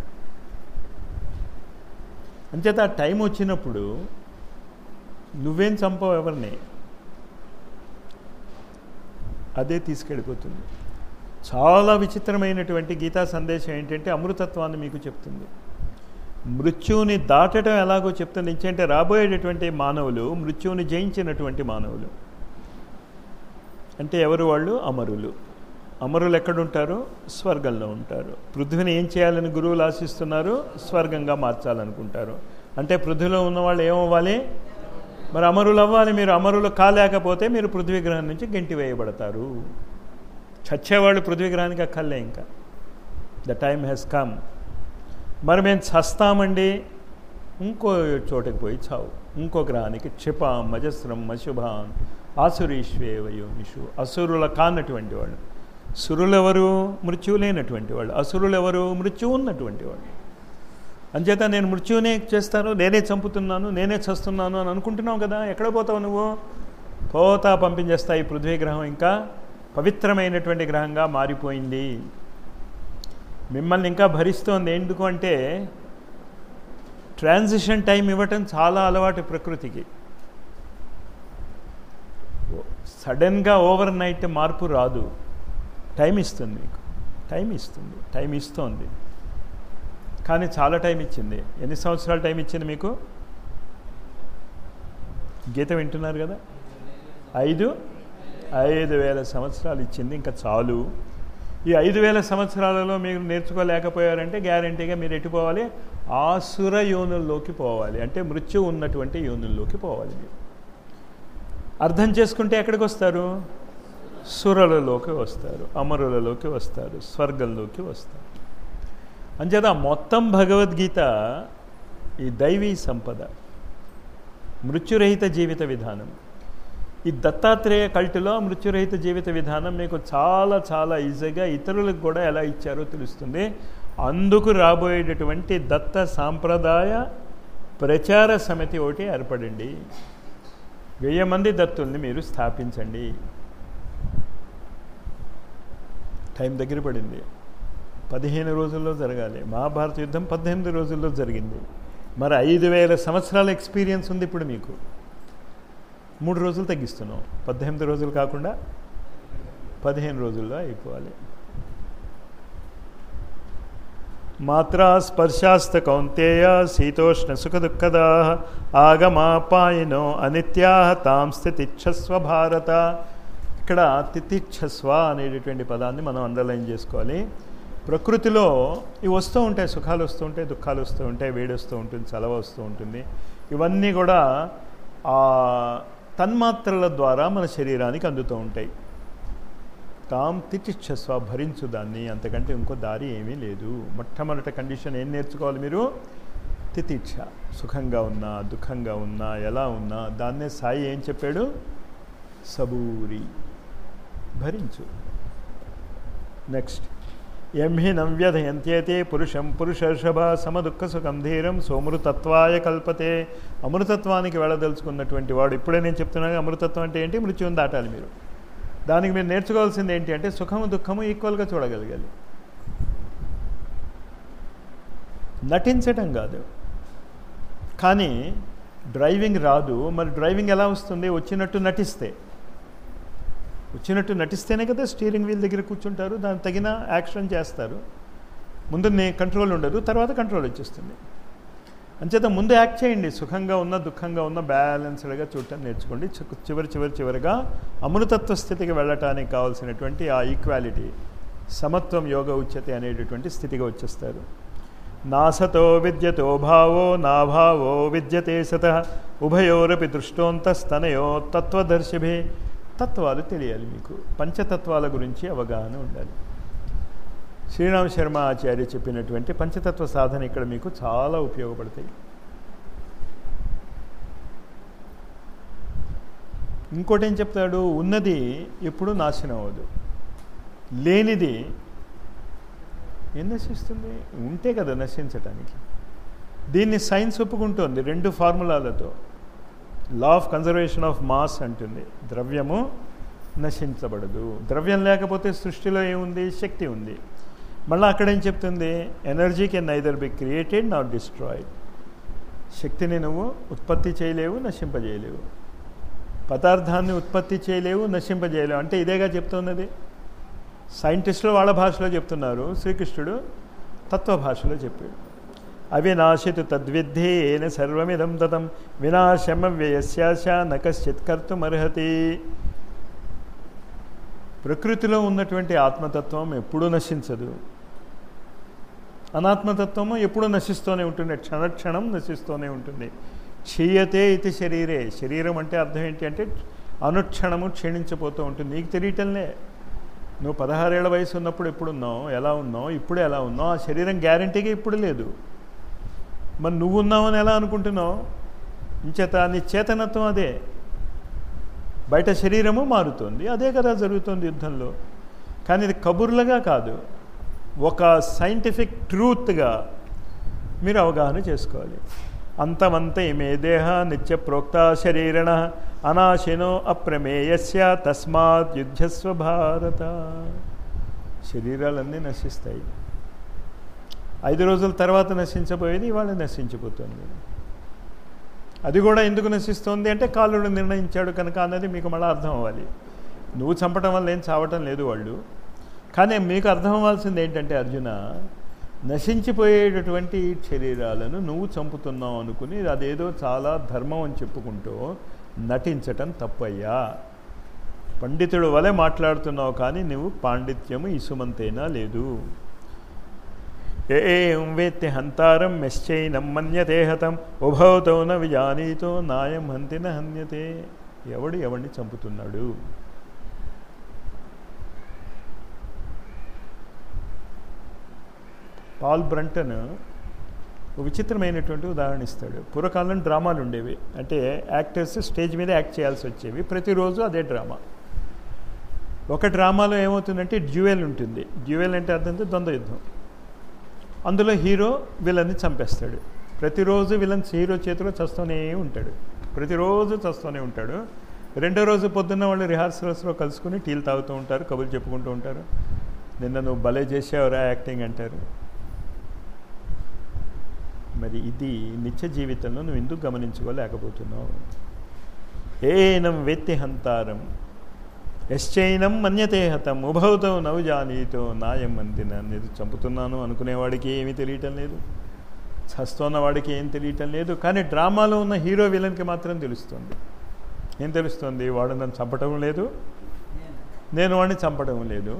అంచేత ఆ టైం వచ్చినప్పుడు నువ్వేం చంపవు ఎవరిని, అదే తీసుకెళ్ళిపోతుంది. చాలా విచిత్రమైనటువంటి గీతా సందేశం ఏంటంటే అమృతత్వాన్ని మీకు చెప్తుంది. మృత్యువుని దాటడం ఎలాగో చెప్తుంది. ఏంటంటే రాబోయేటటువంటి మానవులు మృత్యువుని జయించినటువంటి మానవులు. అంటే ఎవరు వాళ్ళు? అమరులు. అమరులు ఎక్కడుంటారు? స్వర్గంలో ఉంటారు. పృథ్వీని ఏం చేయాలని గురువులు ఆశిస్తున్నారు? స్వర్గంగా మార్చాలనుకుంటారు. అంటే పృథ్వీలో ఉన్నవాళ్ళు ఏమవ్వాలి? మరి అమరులు అవ్వాలి. మీరు అమరులు కాలేకపోతే మీరు పృథ్వీ గ్రహం నుంచి గెంటి వేయబడతారు. చచ్చేవాళ్ళు పృథ్వీ గ్రహానికి అక్కర్లే. ఇంకా ద టైమ్ హ్యాస్ కమ్. మరి మేము చస్తామండి, ఇంకో చోటకి పోయి చావు. ఇంకో గ్రహానికి క్షిపాం మజస్రం మశుభాన్ ఆసురీష్వేవయోనిషు. అసురుల కానటువంటి వాళ్ళు. సురులు ఎవరు? మృత్యువు లేనటువంటి వాళ్ళు. అసురులు ఎవరు? మృత్యువు ఉన్నటువంటి వాళ్ళు. అంచేత నేను మృత్యువునే చేస్తాను, నేనే చంపుతున్నాను, నేనే చస్తున్నాను అని అనుకుంటున్నావు కదా. ఎక్కడ పోతావు నువ్వు? పోతా పంపించేస్తా. ఈ పృథ్వీ గ్రహం ఇంకా పవిత్రమైనటువంటి గ్రహంగా మారిపోయింది. మిమ్మల్ని ఇంకా భరిస్తోంది. ఎందుకు అంటే ట్రాన్సిషన్ టైం ఇవ్వటం చాలా అలవాటు ప్రకృతికి. సడన్గా ఓవర్ నైట్ మార్పు రాదు. టైం ఇస్తుంది మీకు. టైం ఇస్తుంది. టైం ఇస్తోంది. కానీ చాలా టైం ఇచ్చింది. ఎన్ని సంవత్సరాలు టైం ఇచ్చింది మీకు? గీత వింటున్నారు కదా. ఐదు ఐదు వేల సంవత్సరాలు ఇచ్చింది. ఇంకా చాలు. ఈ ఐదు వేల సంవత్సరాలలో మీరు నేర్చుకోలేకపోయారంటే గ్యారంటీగా మీరు ఎట్టిపోవాలి? ఆసుర యోనుల్లోకి పోవాలి. అంటే మృత్యు ఉన్నటువంటి యోనుల్లోకి పోవాలి. మీరు అర్థం చేసుకుంటే ఎక్కడికి వస్తారు? సురలలోకి వస్తారు, అమరులలోకి వస్తారు, స్వర్గంలోకి వస్తారు. అంచేత మొత్తం భగవద్గీత ఈ దైవీ సంపద, మృత్యురహిత జీవిత విధానం. ఈ దత్తాత్రేయ కల్టులో మృత్యురహిత జీవిత విధానం మీకు చాలా చాలా ఈజీగా ఇతరులకు కూడా ఎలా ఇచ్చారో తెలుస్తుంది. అందుకు రాబోయేటటువంటి దత్త సాంప్రదాయ ప్రచార సమితి ఒకటి ఏర్పడండి. వెయ్యి మంది దత్తుల్ని మీరు స్థాపించండి. టైం దగ్గర పడింది. పదిహేను రోజుల్లో జరగాలి. మహాభారత యుద్ధం పద్దెనిమిది రోజుల్లో జరిగింది. మరి ఐదు వేల సంవత్సరాల ఎక్స్పీరియన్స్ ఉంది ఇప్పుడు మీకు. మూడు రోజులు తగ్గిస్తున్నాం. పద్దెనిమిది రోజులు కాకుండా పదిహేను రోజుల్లో అయిపోవాలి. మాత్రా స్పర్శాస్త కౌంతేయ శీతోష్ణ సుఖ దుఃఖదా ఆగమాపాయినో అనిత్యా తాం స్థితిచ్ఛస్వ భారత. ఇక్కడ తితిచ్ఛస్వ అనేటటువంటి పదాన్ని మనం అండర్లైన్ చేసుకోవాలి. ప్రకృతిలో ఇవి వస్తూ ఉంటాయి. సుఖాలు వస్తూ ఉంటాయి, దుఃఖాలు వస్తూ ఉంటాయి, వేడి వస్తూ ఉంటుంది, చలవ వస్తూ ఉంటుంది. ఇవన్నీ కూడా ఆ తన్మాత్రల ద్వారా మన శరీరానికి అందుతూ ఉంటాయి. తాం తితిచ్ఛస్వ, భరించు దాన్ని. అంతకంటే ఇంకో దారి ఏమీ లేదు. మొట్టమొదటి కండిషన్ ఏం నేర్చుకోవాలి మీరు? తితిచ్ఛ. సుఖంగా ఉన్నా దుఃఖంగా ఉన్నా ఎలా ఉన్నా దాన్నే సాయి ఏం చెప్పాడు? సబూరి, భరించు. నెక్స్ట్, ఎంహి నవ్యధయంత్యేతే పురుషం పురుషర్షభ సమదుఃఖ సుఖం ధీరం సోమృతత్వాయ కల్పతే. అమృతత్వానికి వెళ్ళదలుచుకున్నటువంటి వాడు, ఇప్పుడే నేను చెప్తున్నాను అమృతత్వం అంటే ఏంటి? మృత్యువుని దాటాలి మీరు. దానికి మీరు నేర్చుకోవాల్సింది ఏంటి అంటే సుఖము దుఃఖము ఈక్వల్గా చూడగలగాలి. నటించటం కాదు. కానీ డ్రైవింగ్ రాదు. మరి డ్రైవింగ్ ఎలా వస్తుంది? వచ్చినట్టు నటిస్తే. వచ్చినట్టు నటిస్తేనే కదా స్టీరింగ్ వీల్ దగ్గర కూర్చుంటారు, దానికి తగిన యాక్షన్ చేస్తారు. ముందు నే కంట్రోల్ ఉండదు, తర్వాత కంట్రోల్ వచ్చేస్తుంది. అంచేత ముందు యాక్ట్ చేయండి. సుఖంగా ఉన్న దుఃఖంగా ఉన్న బ్యాలెన్స్డ్గా చూడటం నేర్చుకోండి. చివరి చివరి చివరిగా అమృతత్వ స్థితికి వెళ్ళటానికి కావాల్సినటువంటి ఆ ఈక్వాలిటీ, సమత్వం యోగ ఉచ్యతే అనేటటువంటి స్థితిగా వచ్చేస్తారు. నాసతో విద్యతో భావో నాభావో విద్యతే సతః ఉభయోరపి దృష్టోంతస్తనయో తత్వదర్శిభే. తత్వాలు తెలియాలి మీకు. పంచతత్వాల గురించి అవగాహన ఉండాలి. శ్రీరామ్ శర్మ ఆచార్య చెప్పినటువంటి పంచతత్వ సాధన ఇక్కడ మీకు చాలా ఉపయోగపడతాయి. ఇంకోటి ఏం చెప్తాడు? ఉన్నది ఎప్పుడు నాశనం అవ్వదు, లేనిది ఏం నశిస్తుంది? ఉంటే కదా నశించటానికి. దీన్ని సైన్స్ ఒప్పుకుంటోంది రెండు ఫార్ములాలతో. Law of conservation of mass అంటుంది, ద్రవ్యము నశించబడదు. ద్రవ్యం లేకపోతే సృష్టిలో ఏముంది? శక్తి ఉంది. మళ్ళీ అక్కడేం చెప్తుంది? Energy can neither be created not destroyed. శక్తిని నువ్వు ఉత్పత్తి చేయలేవు, నశింపజేయలేవు. పదార్థాన్ని ఉత్పత్తి చేయలేవు, నశింపజేయలేవు. అంటే ఇదేగా చెప్తున్నది. సైంటిస్టులు వాళ్ళ భాషలో చెప్తున్నారు, శ్రీకృష్ణుడు తత్వ భాషలో చెప్పాడు. అవినాశితు తద్విద్ధి ఏన సర్వమిదం తతం వినాశమవ్యయస్యాశ న కశ్చిత్ కర్తుమర్హతి. ప్రకృతిలో ఉన్నటువంటి ఆత్మతత్వం ఎప్పుడూ నశించదు. అనాత్మతత్వము ఎప్పుడూ నశిస్తూనే ఉంటుంది, క్షణక్షణం నశిస్తూనే ఉంటుంది. క్షీయతే ఇది శరీరే. శరీరం అంటే అర్థం ఏంటి అంటే అనుక్షణము క్షీణించిపోతూ ఉంటుంది. నీకు తెలియటంలే. నువ్వు పదహారేళ్ల వయసు ఉన్నప్పుడు ఎప్పుడున్నావు, ఎలా ఉన్నావు, ఇప్పుడు ఎలా ఉన్నావు, ఆ శరీరం గ్యారంటీగా ఇప్పుడు లేదు. మరి నువ్వు ఉన్నావని ఎలా అనుకుంటున్నావు? ఇంచేత నీ చేతనత్వం అదే. బయట శరీరము మారుతుంది, అదే కదా జరుగుతుంది యుద్ధంలో. కానీ ఇది కబుర్లుగా కాదు, ఒక సైంటిఫిక్ ట్రూత్గా మీరు అవగాహన చేసుకోవాలి. అంతమంత ఇమే దేహ నిత్య ప్రోక్త శరీరణ అనాశినో అప్రమేయస్య తస్మాత్ యుద్ధస్వ భారత. శరీరాలన్నీ నశిస్తాయి. ఐదు రోజుల తర్వాత నశించబోయేది ఇవాళ నశించిపోతుంది. అది కూడా ఎందుకు నశిస్తుంది అంటే కాలుడు నిర్ణయించాడు కనుక అన్నది మీకు మళ్ళీ అర్థం అవ్వాలి. నువ్వు చంపటం వల్ల ఏం చావటం లేదు వాళ్ళు. కానీ మీకు అర్థం అవ్వాల్సింది ఏంటంటే అర్జున, నశించిపోయేటటువంటి శరీరాలను నువ్వు చంపుతున్నావు అనుకుని అదేదో చాలా ధర్మం అని చెప్పుకుంటూ నటించటం తప్పయ్యా. పండితుడు వలె మాట్లాడుతున్నావు కానీ నువ్వు పాండిత్యము ఇసుమంతైనా లేదు. ఏం వేత్తి హంతారం మెశ్చైనం మన్యతే హతం ఉభవతో న విజానీతో నాయం హంతిన హన్యతే. ఎవడు ఎవడిని చంపుతున్నాడు? పాల్ బ్రంటన్ ఒక విచిత్రమైనటువంటి ఉదాహరణ ఇస్తాడు. పూర్వకాలం డ్రామాలు ఉండేవి, అంటే యాక్టర్స్ స్టేజ్ మీద యాక్ట్ చేయాల్సి వచ్చేవి. ప్రతిరోజు అదే డ్రామా. ఒక డ్రామాలో ఏమవుతుందంటే డ్యూయల్ ఉంటుంది. డ్యూయల్ అంటే అర్థం ద్వంద్వ యుద్ధం. అందులో హీరో విలన్ని చంపేస్తాడు. ప్రతిరోజు విలన్ హీరో చేతిలో చస్తూనే ఉంటాడు, ప్రతిరోజు చస్తూనే ఉంటాడు. రెండో రోజు పొద్దున్న వాళ్ళు రిహార్సల్స్లో కలుసుకుని టీలు తాగుతూ ఉంటారు, కబుర్లు చెప్పుకుంటూ ఉంటారు. నిన్న నువ్వు భలే చేసావురా యాక్టింగ్ అంటారు. మరి ఇది నిత్య జీవితంలో నువ్వు ఎందుకు గమనించుకోలేకపోతున్నావు? ఏనం వెత్తి హంతారం యశ్చైనం మన్యతే హతం ఉభవతో నవజానీతో నాయం అందిన. నేను చంపుతున్నాను అనుకునేవాడికి ఏమీ తెలియటం లేదు, చస్తున్న వాడికి ఏం తెలియటం లేదు. కానీ డ్రామాలో ఉన్న హీరో విలన్కి మాత్రం తెలుస్తుంది. ఏం తెలుస్తుంది? వాడు నన్ను చంపటం లేదు, నేను వాడిని చంపడం లేదు.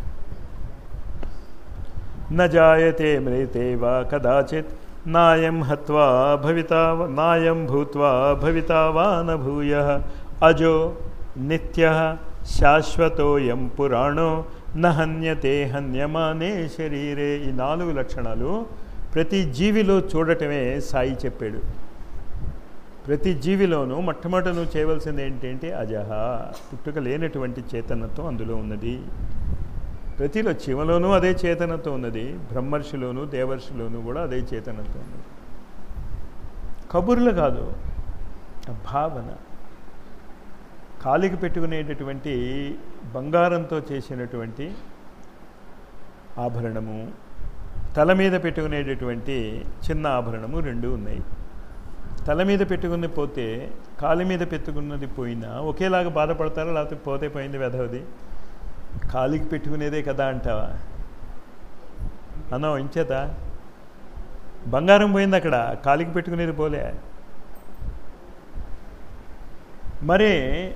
న జాయతే మ్రేతే వా కదాచిత్ నాయం హత్వా భవితా నాయం భూత్వా భవితా వా న భూయః అజో నిత్యః శాశ్వతోయం పురాణో న హన్యతే హన్యమానే శరీరే. ఈ నాలుగు లక్షణాలు ప్రతి జీవిలో చూడటమే సాయి చెప్పాడు. ప్రతి జీవిలోనూ మొట్టమొదట నువ్వు చేయవలసింది ఏంటంటే అజహ, పుట్టుక లేనటువంటి చేతనత్వం అందులో ఉన్నది. ప్రతిలో శివలోనూ అదే చేతనత్వం ఉన్నది, బ్రహ్మర్షిలోను దేవర్షిలోనూ కూడా అదే చేతనత్వం ఉన్నది. కబుర్లు కాదు, భావన. కాలికి పెట్టుకునేటటువంటి బంగారంతో చేసినటువంటి ఆభరణము, తల మీద పెట్టుకునేటటువంటి చిన్న ఆభరణము రెండు ఉన్నాయి. తల మీద పెట్టుకుని పోతే కాలి మీద పెట్టుకున్నది పోయినా ఒకేలాగా బాధపడతారా? లేకపోతే పోతే పోయింది వెధవది, కాలికి పెట్టుకునేదే కదా అంటావా? అన్నో ఇంచేత బంగారం పోయింది అక్కడ, కాలికి పెట్టుకునేది పోలే. మరి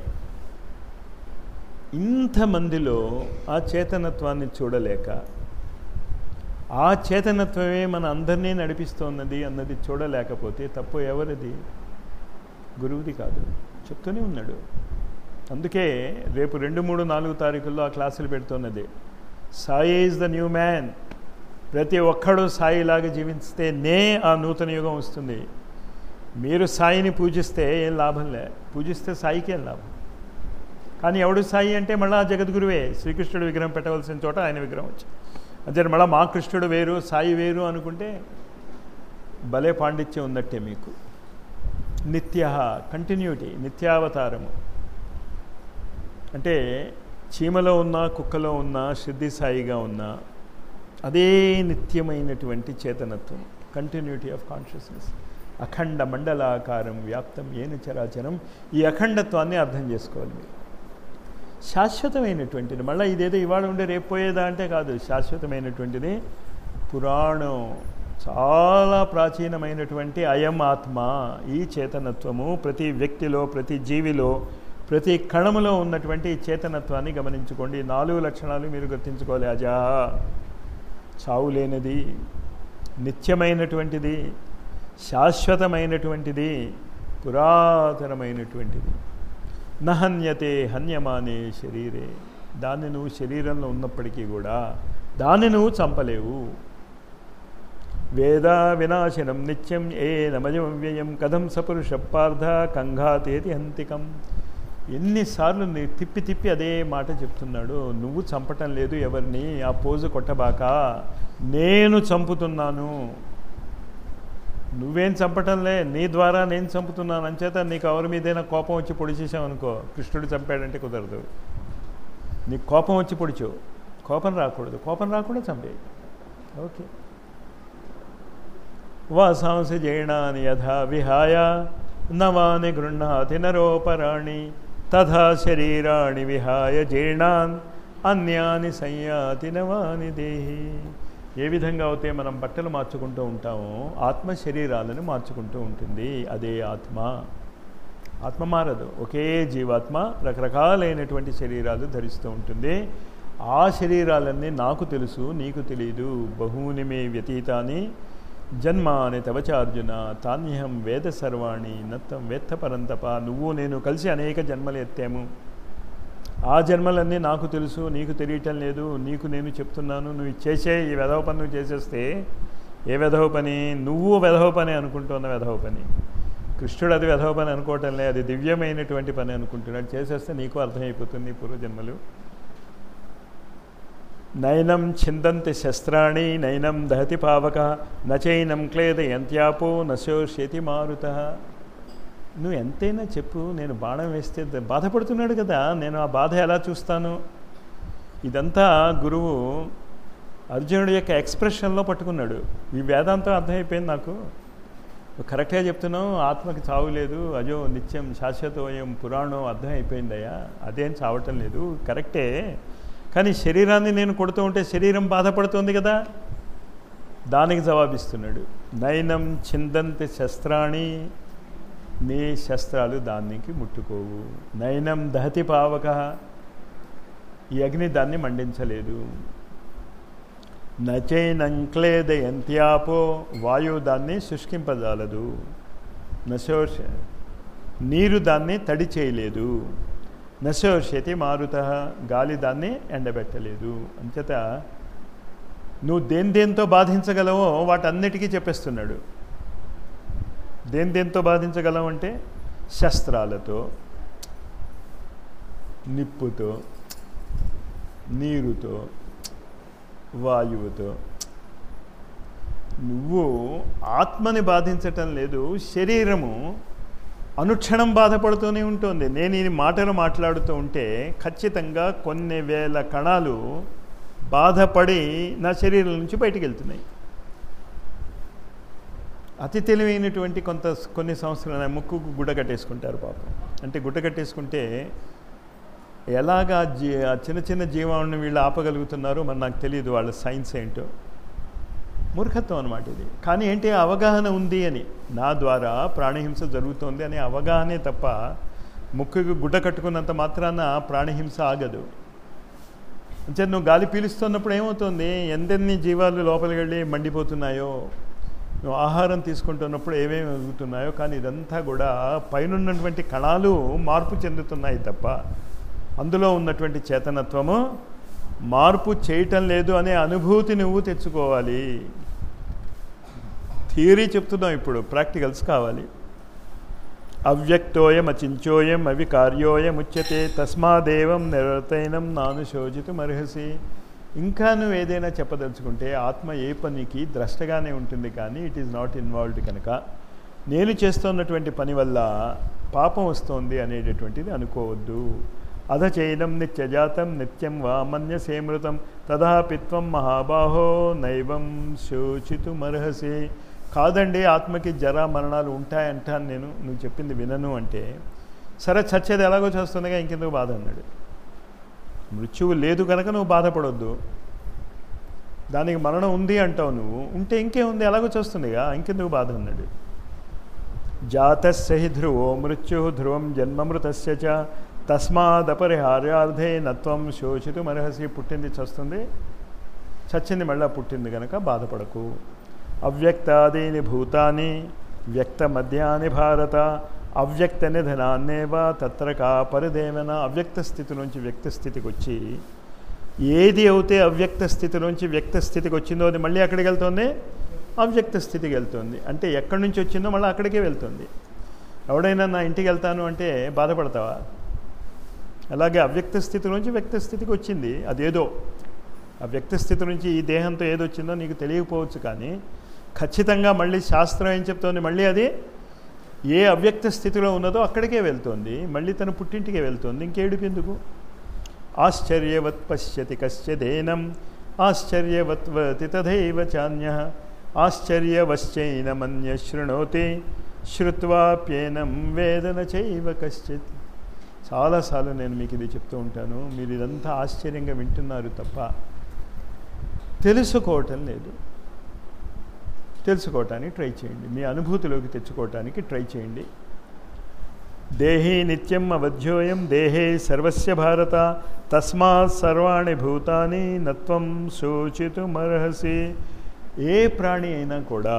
ఇంతమందిలో ఆ చేతనత్వాన్ని చూడలేక, ఆ చేతనత్వమే మన అందరినీ నడిపిస్తున్నది అన్నది చూడలేకపోతే తప్పు ఎవరిది? గురువుది కాదు. చెప్తూనే ఉన్నాడు. అందుకే రేపు రెండు మూడు నాలుగు తారీఖుల్లో ఆ క్లాసులు పెడుతున్నది. Sai is the new man. ప్రతి ఒక్కడు సాయిలాగా జీవిస్తేనే ఆ నూతన యుగం వస్తుంది. మీరు సాయిని పూజిస్తే ఏం లాభం లే, పూజిస్తే సాయికి ఏం లాభం. కానీ ఎవడు సాయి అంటే మళ్ళీ ఆ జగద్గురువే. శ్రీకృష్ణుడు విగ్రహం పెట్టవలసిన చోట ఆయన విగ్రహం వచ్చి, అంటే మళ్ళీ మా కృష్ణుడు వేరు సాయి వేరు అనుకుంటే భలే పాండిత్యం ఉన్నట్టే మీకు. నిత్య కంటిన్యూటీ, నిత్యావతారము. అంటే చీమలో ఉన్నా కుక్కలో ఉన్నా సిద్ధి సాయిగా ఉన్నా అదే నిత్యమైనటువంటి చేతనత్వం, కంటిన్యూటీ ఆఫ్ కాన్షియస్నెస్. అఖండ మండలాకారం వ్యాప్తం ఏన చరాచరం. ఈ అఖండత్వాన్ని అర్థం చేసుకోవాలి మీరు. శాశ్వతమైనటువంటిది, మళ్ళీ ఇదేదో ఇవాళ ఉండే రేపు పోయేదా అంటే కాదు, శాశ్వతమైనటువంటిది. పురాణం చాలా ప్రాచీనమైనటువంటి అయం ఆత్మ, ఈ చేతనత్వము ప్రతి వ్యక్తిలో, ప్రతి జీవిలో, ప్రతి కణములో ఉన్నటువంటి ఈ చేతనత్వాన్ని గమనించుకోండి. నాలుగు లక్షణాలు మీరు గుర్తించుకోవాలి. అజా, చావు లేనిది, నిత్యమైనటువంటిది, శాశ్వతమైనటువంటిది, పురాతనమైనటువంటిది. నహన్యతే హన్యమానే శరీరే, దాన్ని నువ్వు శరీరంలో ఉన్నప్పటికీ కూడా దాన్ని నువ్వు చంపలేవు. వేద వినాశనం నిత్యం ఏ నమజం వ్యయం కథం సపురుష పార్థ కంఘాతేతి హంతికం. ఎన్నిసార్లు నీ తిప్పి తిప్పి అదే మాట చెప్తున్నాడు. నువ్వు చంపటం లేదు ఎవరిని, ఆ పోజు కొట్టబాక, నేను చంపుతున్నాను. నువ్వేం చంపటంలే, నీ ద్వారా నేను చంపుతున్నాను. అంచేత నీకు ఎవరి మీదైనా కోపం వచ్చి పొడి చేసావనుకో, కృష్ణుడు చంపాడంటే కుదరదు. నీకు కోపం వచ్చి పొడిచో, కోపం రాకూడదు, కోపం రాకుండా చంపే. ఓకే. వాసాంసి జైనాని యథా విహాయ నవాని గృహ్ణాతి నరోపరాణి తథా శరీరాణి విహాయ జీర్ణాన్ అన్యాని సంయాతి నవాని దేహి. ఏ విధంగా అయితే మనం బట్టలు మార్చుకుంటూ ఉంటామో ఆత్మ శరీరాలను మార్చుకుంటూ ఉంటుంది. అదే ఆత్మ. ఆత్మ మారదు. ఒకే జీవాత్మ రకరకాలైనటువంటి శరీరాలు ధరిస్తూ ఉంటుంది. ఆ శరీరాలన్నీ నాకు తెలుసు, నీకు తెలియదు. బహూని మే వ్యతీతాని జన్మాని తవచార్జున తాన్యహం వేద సర్వాణి నత్తం వేత్త పరంతప. నువ్వు నేను కలిసి అనేక జన్మలు ఎత్తాము. ఆ జన్మలన్నీ నాకు తెలుసు, నీకు తెలియటం లేదు. నీకు నేను చెప్తున్నాను, నువ్వు చేసే ఈ వెధవ పని నువ్వు చేసేస్తే, ఏ వెధవ పని? నువ్వు వెధవ పని అనుకుంటున్న వెధవ పని. కృష్ణుడు అది వెధవ పని అనుకోవటం లేదు, అది దివ్యమైనటువంటి పని అనుకుంటున్నాడు. చేసేస్తే నీకు అర్థమైపోతుంది పూర్వజన్మలు. నైనం ఛిందంతి శస్త్రాణి నైనం దహతి పావక నచైనం క్లేదయంత్యాపో నశోష్యతి మారుత. నువ్వు ఎంతైనా చెప్పు, నేను బాణం వేస్తే బాధపడుతున్నాడు కదా, నేను ఆ బాధ ఎలా చూస్తాను? ఇదంతా గురువు అర్జునుడి యొక్క ఎక్స్ప్రెషన్లో పట్టుకున్నాడు. ఈ వేదాంతం అర్థమైపోయింది నాకు. కరెక్ట్గా చెప్తున్నావు, ఆత్మకి చావు లేదు, అజో నిత్యం శాశ్వతోయం పురాణం అర్థమైపోయిందయ్యా. అదేం చావటం లేదు, కరెక్టే. కానీ శరీరాన్ని నేను కొడుతూ ఉంటే శరీరం బాధపడుతుంది కదా, దానికి జవాబిస్తున్నాడు. నైనం ఛిందంతి శస్త్రాణి, నీ శస్త్రాలు దానికి ముట్టుకోవు. నైనం దహతి పావక, ఈ అగ్ని దాన్ని మండించలేదు. నచైనం క్లేదయంత్యాపో, వాయువు దాన్ని శుష్కింపజాలదు. నశోష, నీరు దాన్ని తడి చేయలేదు. నశోష్యతి మారుత, గాలి దాన్ని ఎండబెట్టలేదు. అంచేత నువ్వు దేని దేంతో బాధించగలవో వాటన్నిటికీ చెప్పేస్తున్నాడు. దేని దేంతో బాధించగలవు అంటే శస్త్రాలతో, నిప్పుతో, నీరుతో, వాయువుతో. నువ్వు ఆత్మని బాధించటం లేదు, శరీరము అనుక్షణం బాధపడుతూనే ఉంటుంది. నేను ఈ మాటలు మాట్లాడుతూ ఉంటే ఖచ్చితంగా కొన్ని వేల కణాలు బాధపడి నా శరీరం నుంచి బయటికి వెళ్తున్నాయి. అతి తెలివైనటువంటి కొంత కొన్ని సంవత్సరాలు ముక్కుకు గుడ్డ కట్టేసుకుంటారు పాపం. అంటే గుడ్డ కట్టేసుకుంటే ఎలాగా జీ చిన్న చిన్న జీవాలను వీళ్ళు ఆపగలుగుతున్నారో మరి నాకు తెలియదు, వాళ్ళ సైన్స్ ఏంటో. మూర్ఖత్వం అనమాట ఇది. కానీ ఏంటి, అవగాహన ఉంది అని, నా ద్వారా ప్రాణహింస జరుగుతోంది అనే అవగాహనే తప్ప ముక్కుకు గుడ్డ కట్టుకున్నంత మాత్రాన ప్రాణహింస ఆగదు. అంటే నువ్వు గాలి పీలుస్తున్నప్పుడు ఏమవుతుంది, ఎందెన్ని జీవాలు లోపలికి వెళ్ళి మండిపోతున్నాయో, నువ్వు ఆహారం తీసుకుంటున్నప్పుడు ఏమేమి ఎదుగుతున్నాయో. కానీ ఇదంతా కూడా పైనున్నటువంటి కణాలు మార్పు చెందుతున్నాయి తప్ప అందులో ఉన్నటువంటి చేతనత్వము మార్పు చేయటం లేదు అనే అనుభూతి నువ్వు తెచ్చుకోవాలి. థియరీ చెప్తున్నావు, ఇప్పుడు ప్రాక్టికల్స్ కావాలి. అవ్యక్తోయం అచించోయం అవికార్యోయం ఉచ్యతే తస్మాదేవం నిరతైనం నాను శోచితుమర్హసి. ఇంకా నువ్వు ఏదైనా చెప్పదలుచుకుంటే ఆత్మ ఏ పనికి ద్రష్టగానే ఉంటుంది, కానీ ఇట్ ఈజ్ నాట్ ఇన్వాల్వ్డ్. కనుక నేను చేస్తున్నటువంటి పని వల్ల పాపం వస్తోంది అనేటటువంటిది అనుకోవద్దు. అధచైనం నిత్యజాతం నిత్యం వామన్యసేమృతం తదాపిత్వం మహాబాహో నైవం శోచితుమర్హసి. కాదండి, ఆత్మకి జరా మరణాలు ఉంటాయంటాను నేను, నువ్వు చెప్పింది వినను అంటే, సరే చచ్చేది ఎలాగో చేస్తుందిగా ఇంకెందుకు బాధ అన్నాడు. మృత్యువు లేదు కనుక నువ్వు బాధపడొద్దు. దానికి మరణం ఉంది అంటావు నువ్వు, ఉంటే ఇంకేముంది, ఎలాగో చేస్తుందిగా, ఇంకెందుకు బాధ అన్నాడు. జాతస్య హి ధ్రువో మృత్యు ధ్రువం జన్మమృతస్య చ తస్మాదపరిహార్యార్థే నత్వం శోచితుమర్హసి. పుట్టింది చస్తుంది, చచ్చింది మళ్ళా పుట్టింది కనుక బాధపడకు. అవ్యక్తాదీని భూతాని వ్యక్త మధ్యాని భారత అవ్యక్త నిధనాన్నేవా తత్రకా పరిదేవన. అవ్యక్త స్థితి నుంచి వ్యక్త స్థితికి వచ్చి ఏది అయితే అవ్యక్త స్థితి నుంచి వ్యక్త స్థితికి వచ్చిందో అది మళ్ళీ అక్కడికి వెళ్తుంది, అవ్యక్త స్థితికి వెళ్తుంది. అంటే ఎక్కడి నుంచి వచ్చిందో మళ్ళీ అక్కడికే వెళ్తుంది. ఎవడైనా నా ఇంటికి వెళ్తాను అంటే బాధపడతావా? అలాగే అవ్యక్త స్థితి నుంచి వ్యక్త స్థితికి వచ్చింది అదేదో. ఆ వ్యక్త స్థితి నుంచి ఈ దేహంతో ఏది వచ్చిందో నీకు తెలియకపోవచ్చు, కానీ ఖచ్చితంగా మళ్ళీ శాస్త్రం ఏం చెప్తోంది, మళ్ళీ అది ఏ అవ్యక్త స్థితిలో ఉన్నదో అక్కడికే వెళ్తుంది, మళ్ళీ తన పుట్టింటికే వెళ్తుంది. ఇంకేడుపు ఎందుకు? ఆశ్చర్యవత్ పశ్యతి కశ్చిదేనం ఆశ్చర్యవత్వతి తథైవ చాన్యః ఆశ్చర్యవశ్చైనమన్య శృణోతి శ్రుత్వాప్యేనం వేదన చైవ కశ్చిత్. చాలాసార్లు నేను మీకు ఇది చెప్తూ ఉంటాను, మీరు ఇదంతా ఆశ్చర్యంగా వింటున్నారు తప్ప తెలుసుకోవటం లేదు. తెలుసుకోవటానికి ట్రై చేయండి, మీ అనుభూతిలోకి తెచ్చుకోవటానికి ట్రై చేయండి. దేహి నిత్యం అవధ్యోయం దేహే సర్వస్య భారత తస్మాత్ సర్వాణి భూతాని నత్వం శోచితుమర్హసి. ఏ ప్రాణి అయినా కూడా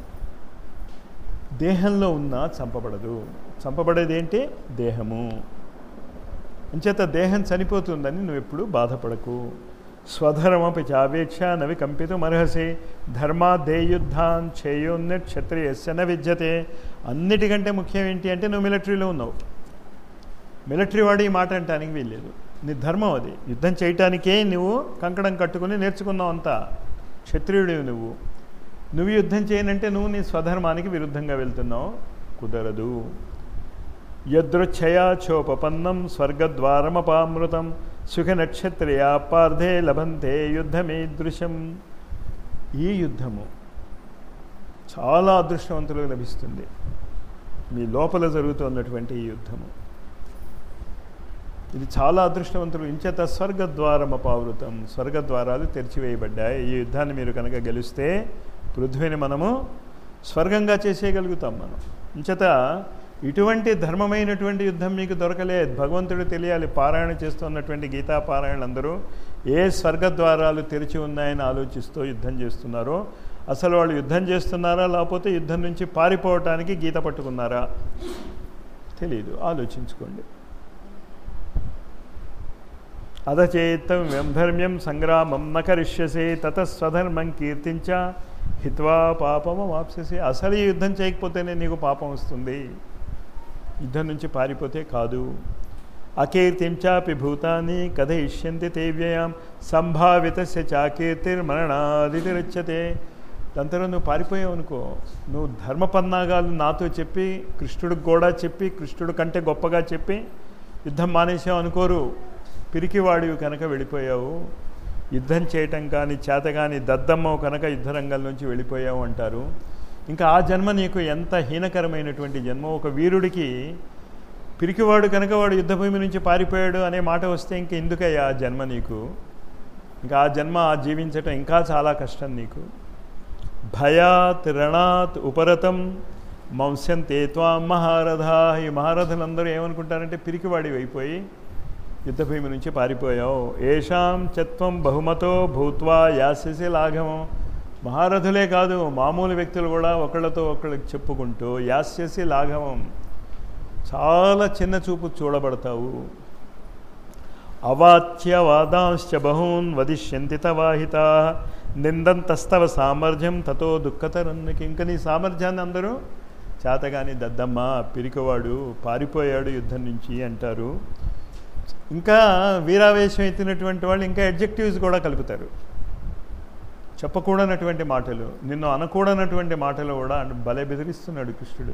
దేహంలో ఉన్నా చంపబడదు. చంపబడేది ఏంటి? దేహము. అంచేత దేహం చనిపోతుందని నువ్వు ఎప్పుడు బాధపడకు. స్వధర్మపి చావేక్ష నవి కంపితుమర్హసి ధర్మాదేయుద్ధాన్ చేయోన్య క్షత్రియస్య న విద్యతే. అన్నిటికంటే ముఖ్యం ఏంటి అంటే నువ్వు మిలిటరీలో ఉన్నావు. మిలిటరీ వాడు ఈ మాట అంటానికి వీల్లేదు. నీ ధర్మం అది. యుద్ధం చేయటానికే నువ్వు కంకణం కట్టుకుని నేర్చుకున్నావు అంతా. క్షత్రియుడివి నువ్వు. నువ్వు యుద్ధం చేయనంటే నువ్వు నీ స్వధర్మానికి విరుద్ధంగా వెళ్తున్నావు. కుదరదు. యదృచ్ఛయా చోపపన్నం స్వర్గద్వారమపామృతం సుఖ నక్షత్రియా పార్థే లభంతే యుద్ధమీదృశం. ఈ యుద్ధము చాలా అదృష్టవంతులకు లభిస్తుంది. మీ లోపల జరుగుతున్నటువంటి ఈ యుద్ధము ఇది చాలా అదృష్టవంతులు. ఇంచేత స్వర్గద్వారమపావృతం, స్వర్గద్వారాలు తెరిచివేయబడ్డాయి. ఈ యుద్ధాన్ని మీరు కనుక గెలిస్తే పృథ్వీని మనము స్వర్గంగా చేసేయగలుగుతాం మనం. ఇంచేత ఇటువంటి ధర్మమైనటువంటి యుద్ధం మీకు దొరకలేదు. భగవంతుడు తెలియాలి. పారాయణ చేస్తున్నటువంటి గీతా పారాయణలందరూ ఏ స్వర్గద్వారాలు తెరిచి ఉన్నాయని ఆలోచిస్తూ యుద్ధం చేస్తున్నారో, అసలు వాళ్ళు యుద్ధం చేస్తున్నారా లేకపోతే యుద్ధం నుంచి పారిపోవటానికి గీత పట్టుకున్నారా తెలీదు. ఆలోచించుకోండి. అధచేతం వ్యధర్మ్యం సంగ్రామం న కరిష్యసే తతస్వధర్మం కీర్తించ హిత్వా పాపమవాప్స్యసే. అసలు ఈ యుద్ధం చేయకపోతేనే నీకు పాపం వస్తుంది. యుద్ధం నుంచి పారిపోతే కాదు. అకీర్తించాపి భూతాన్ని కథయిష్యంతి తే వ్యయాం సంభావితస్య చాకీర్తిర్మరణాదితిరుచ్యతే. దాంతో నువ్వు పారిపోయావు అనుకో, నువ్వు ధర్మపన్నాగాలు నాతో చెప్పి కృష్ణుడికి కూడా చెప్పి కృష్ణుడి కంటే గొప్పగా చెప్పి యుద్ధం మానేసావు అనుకోరు. పిరికివాడివి కనుక వెళ్ళిపోయావు. యుద్ధం చేయటం కానీ చేత కానీ దద్దమ్మవు కనుక యుద్ధరంగం నుంచి వెళ్ళిపోయావు అంటారు. ఇంకా ఆ జన్మ నీకు ఎంత హీనకరమైనటువంటి జన్మ. ఒక వీరుడికి పిరికివాడు కనుక వాడు యుద్ధభూమి నుంచి పారిపోయాడు అనే మాట వస్తే ఇంక ఎందుకయ్యా ఆ జన్మ నీకు? ఇంకా ఆ జన్మ ఆ జీవించటం ఇంకా చాలా కష్టం నీకు. భయాత్ రణాత్ ఉపరతం మంస్యంతే త్వాం మహారథా. ఈ మహారథులందరూ ఏమనుకుంటారంటే పిరికివాడి అయిపోయి యుద్ధభూమి నుంచి పారిపోయావు. ఏషాం చత్వం బహుమతో భూత్వా యాస్యసి లాఘవం. మహారథులే కాదు, మామూలు వ్యక్తులు కూడా ఒకళ్ళతో ఒకళ్ళకి చెప్పుకుంటూ యాస్యసి లాఘవం, చాలా చిన్న చూపు చూడబడతావు. అవాచ్యవాదాంశ్చ బహూన్ వదిష్యంతి తవాహితా నిందంతస్తవ సామర్థ్యం తతో దుఃఖతరన్నికి. ఇంకా నీ సామర్థ్యాన్ని అందరూ చేతగాని దద్దమ్మ, పిరికివాడు, పారిపోయాడు యుద్ధం నుంచి అంటారు. ఇంకా వీరావేశం ఎత్తినటువంటి వాళ్ళు ఇంకా అడ్జెక్టివ్స్ కూడా కలుపుతారు. చెప్పకూడనటువంటి మాటలు, నిన్ను అనకూడనటువంటి మాటలు కూడా భలే బెదిరిస్తున్నాడు కృష్ణుడు.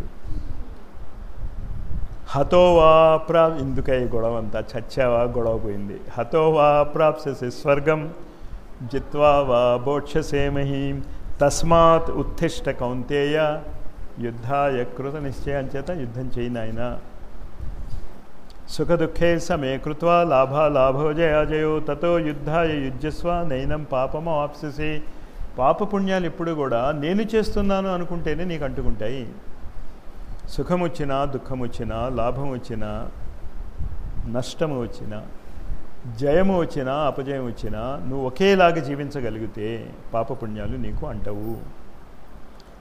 హతోవా ప్రా ఇందుకై గొడవ అంతా, చచ్చావా గొడవ పోయింది. హతోవా ప్రాప్స్యసి స్వర్గం జిత్వా వా భోక్ష్యసే మహీం తస్మాత్ ఉత్తిష్ట కౌంతేయ యుద్ధాయ కృత నిశ్చయం. చేత యుద్ధం చేయి నాయనా. సుఖదుఃఖే సమే కృత్వా లాభాలాభో జయాజయో తతో యుద్ధాయ యుజ్యస్వ నైనం పాపమవాప్స్యసి. పాపపుణ్యాలు ఎప్పుడు కూడా నేను చేస్తున్నాను అనుకుంటేనే నీకు అంటుకుంటాయి. సుఖం వచ్చినా దుఃఖం వచ్చినా, లాభం వచ్చినా నష్టము వచ్చినా, జయము వచ్చినా అపజయం వచ్చినా నువ్వు ఒకేలాగా జీవించగలిగితే పాపపుణ్యాలు నీకు అంటవు.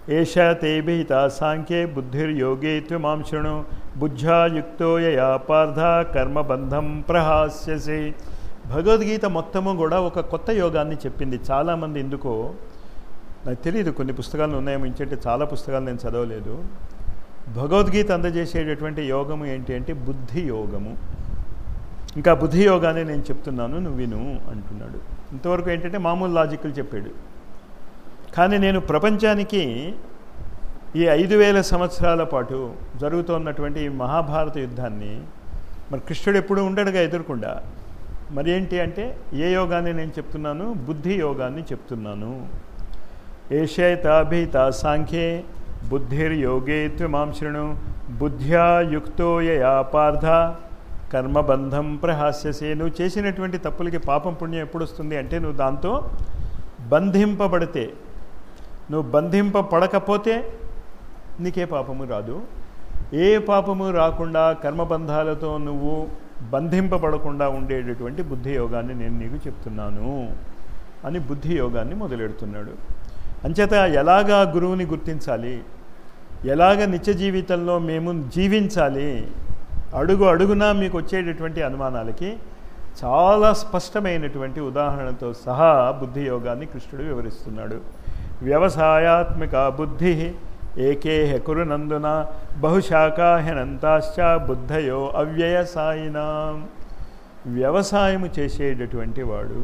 ఏషా తే విహితా సాంఖ్యే బుద్ధిర్యోగే త్వమాం శృణు బుద్ధ్యా యుక్తో యయా పార్థ కర్మబంధం ప్రహాస్యసి. భగవద్గీత మొత్తము కూడా ఒక కొత్త యోగాన్ని చెప్పింది. చాలామంది ఎందుకో నాకు తెలియదు, కొన్ని పుస్తకాలు ఉన్నాయేమో, ఇంకంటే చాలా పుస్తకాలు నేను చదవలేదు. భగవద్గీత అందజేసేటటువంటి యోగము ఏంటి అంటే బుద్ధి యోగము. ఇంకా బుద్ధి యోగాన్ని నేను చెప్తున్నాను, నువ్వు విను అంటున్నాడు. ఇంతవరకు ఏంటంటే మామూలు లాజిక్లు చెప్పాడు. కానీ నేను ప్రపంచానికి ఈ ఐదు వేల సంవత్సరాల పాటు జరుగుతున్నటువంటి ఈ మహాభారత యుద్ధాన్ని, మరి కృష్ణుడు ఎప్పుడు ఉండడుగా ఎదుర్కొండా, మరి ఏంటి అంటే ఏ యోగాన్ని నేను చెప్తున్నాను? బుద్ధి యోగాన్ని చెప్తున్నాను. ఏషైతాభిహితా సాంఖ్యే బుద్ధిర్యోగే త్వమాం శృణు బుద్ధ్యా యుక్తో యయా పార్థ కర్మబంధం ప్రహాస్యసే. నువ్వు చేసినటువంటి తప్పులకి పాపం పుణ్యం ఎప్పుడు వస్తుంది అంటే నువ్వు దాంతో బంధింపబడితే. నువ్వు బంధింపబడకపోతే నీకే పాపము రాదు. ఏ పాపము రాకుండా కర్మబంధాలతో నువ్వు బంధింపబడకుండా ఉండేటటువంటి బుద్ధి యోగాన్ని నేను నీకు చెప్తున్నాను అని బుద్ధి యోగాన్ని మొదలెడుతున్నాడు. అంచేత ఎలాగా గురువుని గుర్తించాలి, ఎలాగ నిత్య జీవితంలో మేము జీవించాలి, అడుగు అడుగునా మీకు వచ్చేటటువంటి అనుమానాలకి చాలా స్పష్టమైనటువంటి ఉదాహరణతో సహా బుద్ధి యోగాన్ని కృష్ణుడు వివరిస్తున్నాడు. వ్యవసాయాత్మిక బుద్ధి ఏకేహ కురునందున బహుశాఖాహ్యనంతాశ్చ బుద్ధయో అవ్యయసాయినా. వ్యవసాయము చేసేటటువంటి వాడు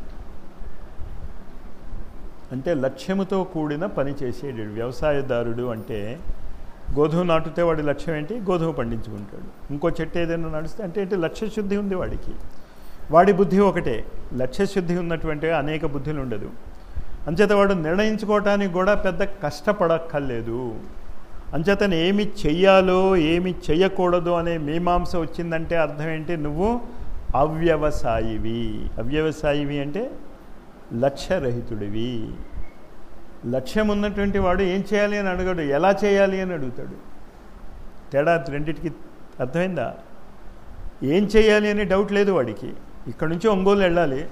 అంటే లక్ష్యముతో కూడిన పని చేసేడు. వ్యవసాయదారుడు అంటే గోధుమ నాటుతే వాడి లక్ష్యం ఏంటి? గోధుమ పండించుకుంటాడు. ఇంకో చెట్టు ఏదైనా నడుస్తే అంటే ఏంటి? లక్ష్యశుద్ధి ఉంది వాడికి. వాడి బుద్ధి ఒకటే. లక్ష్యశుద్ధి ఉన్నటువంటి అనేక బుద్ధులు ఉండదు. అంచేత వాడు నిర్ణయించుకోవటానికి కూడా పెద్ద కష్టపడక్కర్లేదు. అంచేతను ఏమి చెయ్యాలో ఏమి చెయ్యకూడదు అనే మీమాంస వచ్చిందంటే అర్థం ఏంటి? నువ్వు అవ్యవసాయివి. అవ్యవసాయివి అంటే లక్ష్యరహితుడివి. లక్ష్యం ఉన్నటువంటి వాడు ఏం చేయాలి అని అడగడు, ఎలా చేయాలి అని అడుగుతాడు. తేడా రెండింటికి అర్థమైందా? ఏం చేయాలి అనే డౌట్ లేదు వాడికి. ఇక్కడ నుంచి ఒంగోలు వెళ్ళాలి,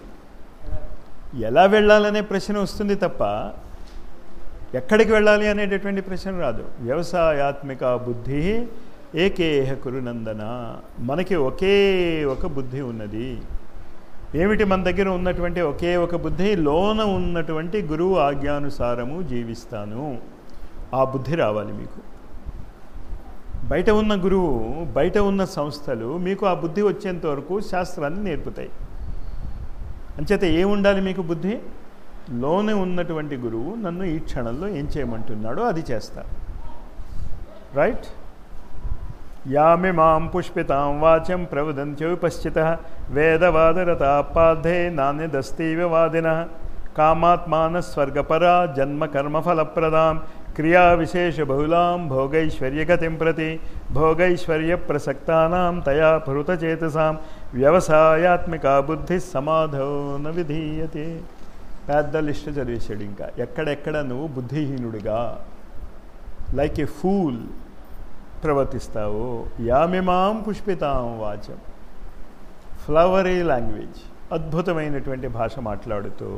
ఎలా వెళ్ళాలనే ప్రశ్న వస్తుంది తప్ప ఎక్కడికి వెళ్ళాలి అనేటటువంటి ప్రశ్న రాదు. వ్యవసాయాత్మిక బుద్ధి ఏకేహ కురునందన. మనకి ఒకే ఒక బుద్ధి ఉన్నది. ఏమిటి మన దగ్గర ఉన్నటువంటి ఒకే ఒక బుద్ధి? లోన ఉన్నటువంటి గురువు ఆజ్ఞానుసారము జీవిస్తాను. ఆ బుద్ధి రావాలి మీకు. బయట ఉన్న గురువు, బయట ఉన్న సంస్థలు మీకు ఆ బుద్ధి వచ్చేంత వరకు శాస్త్రాన్ని నేర్పుతాయి. అంచేత ఏముండాలి మీకు బుద్ధి? లోనే ఉన్నటువంటి గురువు నన్ను ఈ క్షణంలో ఏం చేయమంటున్నాడో అది చేస్తా. రైట్? యామిమాం పుష్పితాం వాచం ప్రవదంత్యోపశ్చితః వేదవాదరతా పార్థే నాన్యదస్తీవ వాదినః కామాత్మాన స్వర్గపరా జన్మ కర్మఫలప్రదాం క్రియా విశేష బహుళాం భోగైశ్వర్యగతిం ప్రతి భోగైశ్వర్య ప్రసక్తానాం తయా భృతచేతసాం వ్యవసాయాత్మిక బుద్ధి సమాధో న విధీయతే. పెద్ద లిస్ట్ చదివేశాడు. ఇంకా ఎక్కడెక్కడ నువ్వు బుద్ధిహీనుడిగా లైక్ ఏ ఫూల్ ప్రవర్తిస్తావు. యామిమాం పుష్పితాం వాచం. ఫ్లవరీ లాంగ్వేజ్, అద్భుతమైనటువంటి భాష మాట్లాడుతూ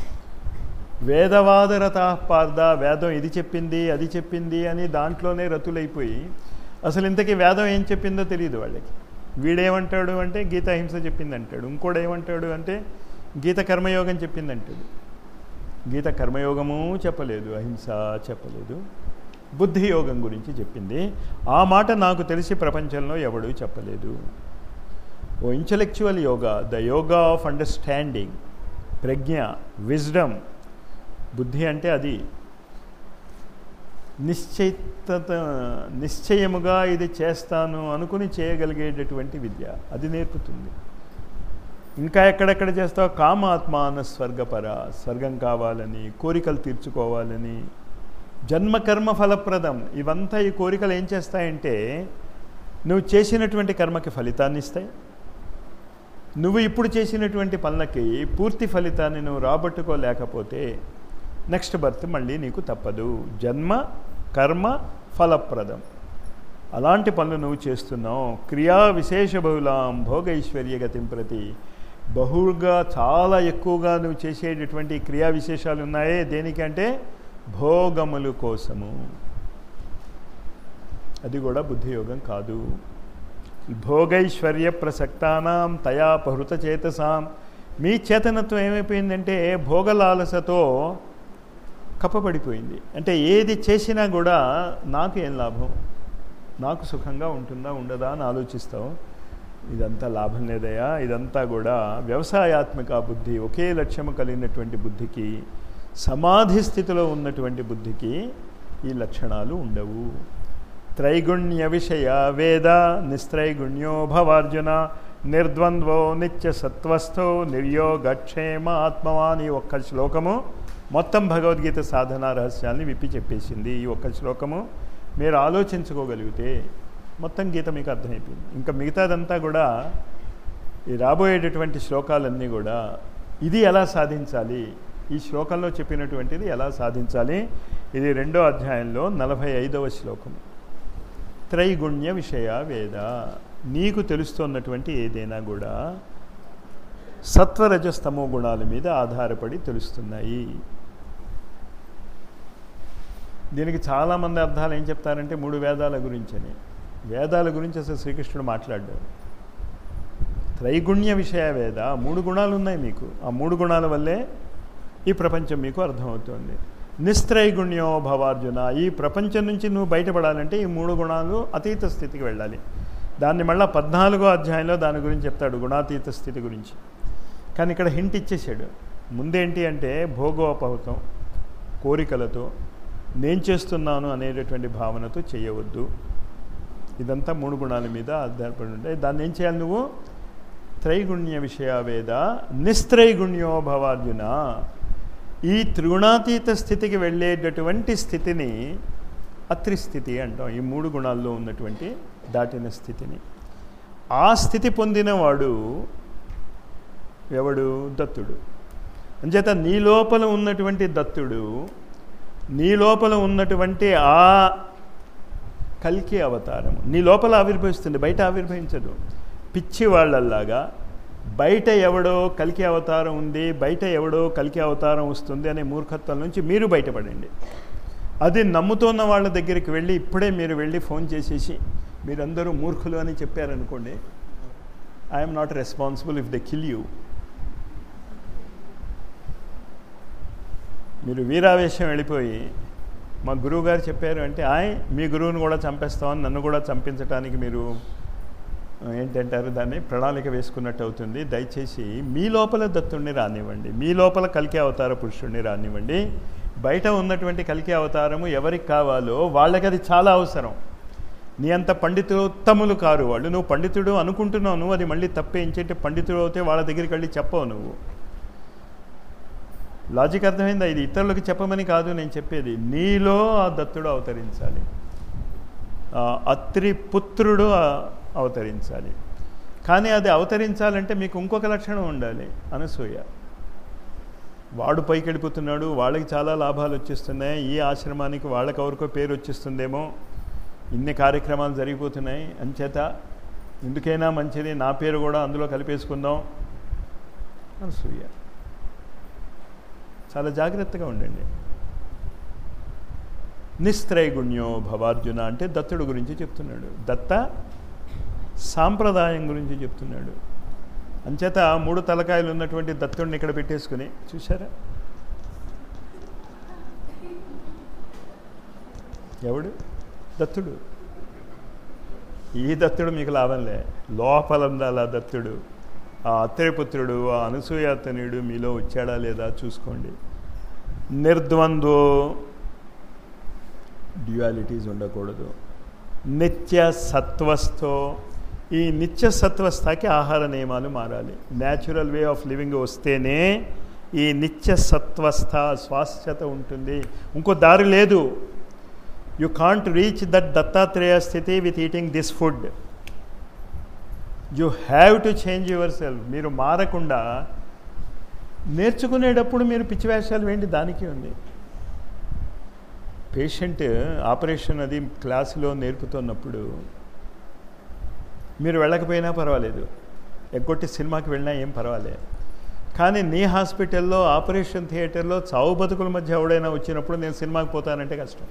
వేదవాదరత పార్థ. వేదం ఇది చెప్పింది అది చెప్పింది అని దాంట్లోనే రతులైపోయి అసలు ఇంతకీ వేదం ఏం చెప్పిందో తెలియదు వాళ్ళకి. వీడేమంటాడు అంటే గీతాహింస చెప్పింది అంటాడు, ఇంకోడు ఏమంటాడు అంటే గీత కర్మయోగం చెప్పింది అంటాడు. గీత కర్మయోగము చెప్పలేదు, అహింస చెప్పలేదు, బుద్ధి యోగం గురించి చెప్పింది. ఆ మాట నాకు తెలిసి ప్రపంచంలో ఎవడూ చెప్పలేదు. ఓ intellectual yoga, the yoga of understanding, ప్రజ్ఞ, విజ్డమ్. బుద్ధి అంటే అది నిశ్చయిత నిశ్చయముగా ఇది చేస్తాను అనుకుని చేయగలిగేటటువంటి విద్య, అది నేర్పుతుంది. ఇంకా ఎక్కడెక్కడ చేస్తావు? కామాత్మాన స్వర్గపర, స్వర్గం కావాలని, కోరికలు తీర్చుకోవాలని, జన్మకర్మ ఫలప్రదం. ఇవంతా ఈ కోరికలు ఏం చేస్తాయంటే నువ్వు చేసినటువంటి కర్మకి ఫలితాన్ని ఇస్తాయి. నువ్వు ఇప్పుడు చేసినటువంటి పనులకి పూర్తి ఫలితాన్ని నువ్వు రాబట్టుకోలేకపోతే నెక్స్ట్ బర్త్ మళ్ళీ నీకు తప్పదు. జన్మ కర్మ ఫలప్రదం. అలాంటి పనులు నువ్వు చేస్తున్నావు. క్రియా విశేష బహుళాం భోగైశ్వర్య గతిం ప్రతి. బహుగా చాలా ఎక్కువగా నువ్వు చేసేటటువంటి క్రియా విశేషాలు ఉన్నాయే దేనికంటే భోగములు కోసము. అది కూడా బుద్ధియోగం కాదు. భోగైశ్వర్య ప్రసక్తానాం తయా పహృత చేతసాం. మీ చేతనత్వం ఏమైపోయిందంటే భోగలాలసతో కప్పబడిపోయింది. అంటే ఏది చేసినా కూడా నాకు ఏం లాభం, నాకు సుఖంగా ఉంటుందా ఉండదా అని ఆలోచిస్తాం. ఇదంతా లాభం లేదయా. ఇదంతా కూడా వ్యవసాయాత్మక బుద్ధి, ఒకే లక్ష్యము కలిగినటువంటి బుద్ధికి, సమాధి స్థితిలో ఉన్నటువంటి బుద్ధికి ఈ లక్షణాలు ఉండవు. త్రైగుణ్య విషయ వేద నిస్త్రైగుణ్యో భవార్జున నిర్ద్వంద్వో నిత్య సత్వస్థో నిర్యోగక్షేమ ఆత్మవాన్. ఈ ఒక్క శ్లోకము మొత్తం భగవద్గీత సాధనా రహస్యాల్ని విప్పి చెప్పేసింది. ఈ ఒక్క శ్లోకము మీరు ఆలోచించుకోగలిగితే మొత్తం గీత మీకు అర్థమైపోయింది. ఇంకా మిగతాదంతా కూడా ఈ రాబోయేటటువంటి శ్లోకాలన్నీ కూడా ఇది ఎలా సాధించాలి, ఈ శ్లోకంలో చెప్పినటువంటిది ఎలా సాధించాలి. ఇది రెండో అధ్యాయంలో నలభై ఐదవ శ్లోకం. త్రైగుణ్య విషయ వేద. నీకు తెలుస్తున్నటువంటి ఏదైనా కూడా సత్వరజస్తమో గుణాల మీద ఆధారపడి తెలుస్తున్నాయి. దీనికి చాలామంది అర్థాలు ఏం చెప్తారంటే మూడు వేదాల గురించని. వేదాల గురించి అసలు శ్రీకృష్ణుడు మాట్లాడ్డాడు. త్రైగుణ్య విషయ వేద, మూడు గుణాలు ఉన్నాయి మీకు. ఆ మూడు గుణాల వల్లే ఈ ప్రపంచం మీకు అర్థమవుతుంది. నిస్త్రైగుణ్యో భవార్జున. ఈ ప్రపంచం నుంచి నువ్వు బయటపడాలంటే ఈ మూడు గుణాలు అతీత స్థితికి వెళ్ళాలి. దాన్ని మళ్ళీ పద్నాలుగో అధ్యాయంలో దాని గురించి చెప్తాడు, గుణాతీత స్థితి గురించి. కానీ ఇక్కడ హింట్ ఇచ్చేసాడు. ముందేంటి అంటే భోగోపహృతం, కోరికలతో నేను చేస్తున్నాను అనేటటువంటి భావనతో చేయవద్దు. ఇదంతా మూడు గుణాల మీద ఆధారపడి ఉంటాయి. దాన్ని ఏం చేయాలి నువ్వు? త్రైగుణ్య విషయ వేద నిస్త్రైగుణ్యో భవార్జున. ఈ త్రిగుణాతీత స్థితికి వెళ్ళేటటువంటి స్థితిని అత్రిస్థితి అంటాం. ఈ మూడు గుణాల్లో ఉన్నటువంటి దాటిన స్థితిని. ఆ స్థితి పొందినవాడు ఎవడు? దత్తుడు. అంచేత నీ లోపల ఉన్నటువంటి దత్తుడు, నీ లోపల ఉన్నటువంటి ఆ కల్కి అవతారము నీ లోపల ఆవిర్భవిస్తుంది, బయట ఆవిర్భవించదు. పిచ్చి వాళ్ళల్లాగా బయట ఎవడో కల్కి అవతారం ఉంది, బయట ఎవడో కల్కి అవతారం వస్తుంది అనే మూర్ఖత్వం నుంచి మీరు బయటపడండి. అది నమ్ముతున్న వాళ్ళ దగ్గరికి వెళ్ళి ఇప్పుడే మీరు వెళ్ళి ఫోన్ చేసేసి మీరందరూ మూర్ఖులు అని చెప్పారనుకోండి, I'm not responsible if they kill you. మీరు వీరావేశం వెళ్ళిపోయి మా గురువుగారు చెప్పారు అంటే ఆయ్ మీ గురువుని కూడా చంపేస్తామని నన్ను కూడా చంపించడానికి మీరు ఏంటంటారు దాన్ని ప్రణాళిక వేసుకున్నట్టు అవుతుంది. దయచేసి మీ లోపల దత్తుడిని రానివ్వండి, మీ లోపల కల్కి అవతార పురుషుడిని రానివ్వండి. బయట ఉన్నటువంటి కల్కి అవతారము ఎవరికి కావాలో వాళ్ళకి అది చాలా అవసరం. నీ అంత పండితుత్తములు కారు వాళ్ళు. నువ్వు పండితుడు అనుకుంటున్నావు, నువ్వు అది మళ్ళీ తప్పేంచేంటే పండితుడు అవుతే వాళ్ళ దగ్గరికి వెళ్ళి చెప్పవు నువ్వు. లాజిక్ అర్థమైందా? ఇది ఇతరులకు చెప్పమని కాదు నేను చెప్పేది. నీలో ఆ దత్తుడు అవతరించాలి, అత్రి పుత్రుడు అవతరించాలి. కానీ అది అవతరించాలంటే మీకు ఇంకొక లక్షణం ఉండాలి, అనసూయ. వాడు పైకి వెళ్ళిపోతున్నాడు, వాళ్ళకి చాలా లాభాలు వచ్చేస్తున్నాయి, ఈ ఆశ్రమానికి వాళ్ళకి ఎవరికో పేరు వచ్చేస్తుందేమో, ఇన్ని కార్యక్రమాలు జరిగిపోతున్నాయి, అంచేత ఎందుకైనా మంచిది నా పేరు కూడా అందులో కలిపేసుకుందాం. అనసూయ. చాలా జాగ్రత్తగా ఉండండి. నిస్త్రైగుణ్యో భవార్జున అంటే దత్తుడు గురించి చెప్తున్నాడు. దత్త సాంప్రదాయం గురించి చెప్తున్నాడు. అంచేత మూడు తలకాయలు ఉన్నటువంటి దత్తుడిని ఇక్కడ పెట్టేసుకుని చూశారా? ఎవడు? దత్తుడు. ఈ దత్తుడు మీకు లాభంలే, లోపల ఉండాలి ఆ దత్తుడు. ఆ అత్రేపుత్రుడు, ఆ అనసూయాతనుడు మీలో వచ్చాడా లేదా చూసుకోండి. నిర్ద్వంద్వో, డ్యుయాలిటీస్ ఉండకూడదు. నిత్య సత్వస్థో, ఈ నిత్య సత్వస్థకి ఆహార నియమాలు మారాలి. న్యాచురల్ వే ఆఫ్ లివింగ్ వస్తేనే ఈ నిత్య సత్వస్థ స్వాస్థ్యత ఉంటుంది. ఇంకో దారి లేదు. You can't reach that Dattatreya స్థితి with eating this food. You have to change yourself. మీరు మారకుండా నేర్చుకునేటప్పుడు మీరు పిచ్చి వేషాలు వేయండి, దానికి ఉంది. పేషెంట్ ఆపరేషన్ అది క్లాసులో నేర్పుతున్నప్పుడు మీరు వెళ్ళకపోయినా పర్వాలేదు, ఎగ్గొట్టి సినిమాకి వెళ్ళినా ఏం పర్వాలేదు. కానీ నీ హాస్పిటల్లో ఆపరేషన్ థియేటర్లో చావు బతుకుల మధ్య ఎవడైనా వచ్చినప్పుడు నేను సినిమాకి పోతానంటే కష్టం.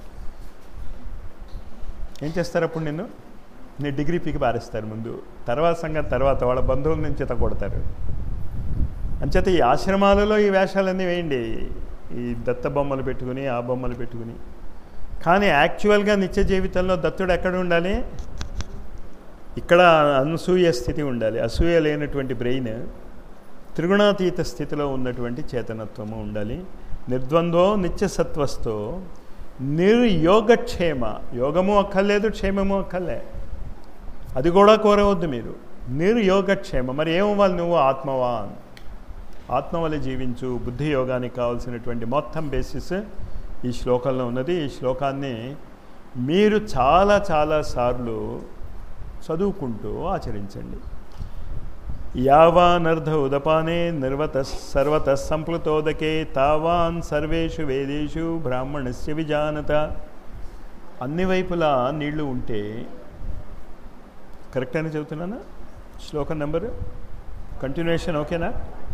ఏం చేస్తారు అప్పుడు? నిన్ను నీ డిగ్రీ పీకి పారేస్తారు ముందు, తర్వాత సంగతి తర్వాత, వాళ్ళ బంధువుల నుంచి చేత కొడతారు. అంచేత ఈ ఆశ్రమాలలో ఈ వేషాలన్నీ వేయండి, ఈ దత్త బొమ్మలు పెట్టుకుని ఆ బొమ్మలు పెట్టుకుని. కానీ యాక్చువల్గా నిత్య జీవితంలో దత్తుడు ఎక్కడ ఉండాలి? ఇక్కడ అనసూయ స్థితి ఉండాలి. అసూయ లేనటువంటి బ్రెయిన్, త్రిగుణాతీత స్థితిలో ఉన్నటువంటి చేతనత్వము ఉండాలి. నిర్ద్వంద్వో నిత్యసత్వస్తో నిర్యోగక్షేమ. యోగము అక్కర్లేదు, క్షేమము అక్కర్లే, అది కూడా కోరవద్దు మీరు. నిర్యోగక్షేమ. మరి ఏమవ్వాలి నువ్వు? ఆత్మవాన్. ఆత్మ వల్ల జీవించు. బుద్ధి యోగానికి కావాల్సినటువంటి మొత్తం బేసిస్ ఈ శ్లోకంలో ఉన్నది. ఈ శ్లోకాన్ని మీరు చాలా చాలా సార్లు చదువుకుంటూ ఆచరించండి. యావానర్ధ ఉదపానే నిర్వత సర్వత సంప్లుతోదకే తావాన్ సర్వేషు వేదేషు బ్రాహ్మణస్య విజానత. అన్ని వైపులా నీళ్లు ఉంటే, కరెక్ట్ అని చెబుతున్నానా? శ్లోకం నెంబరు కంటిన్యూషన్ ఓకేనా?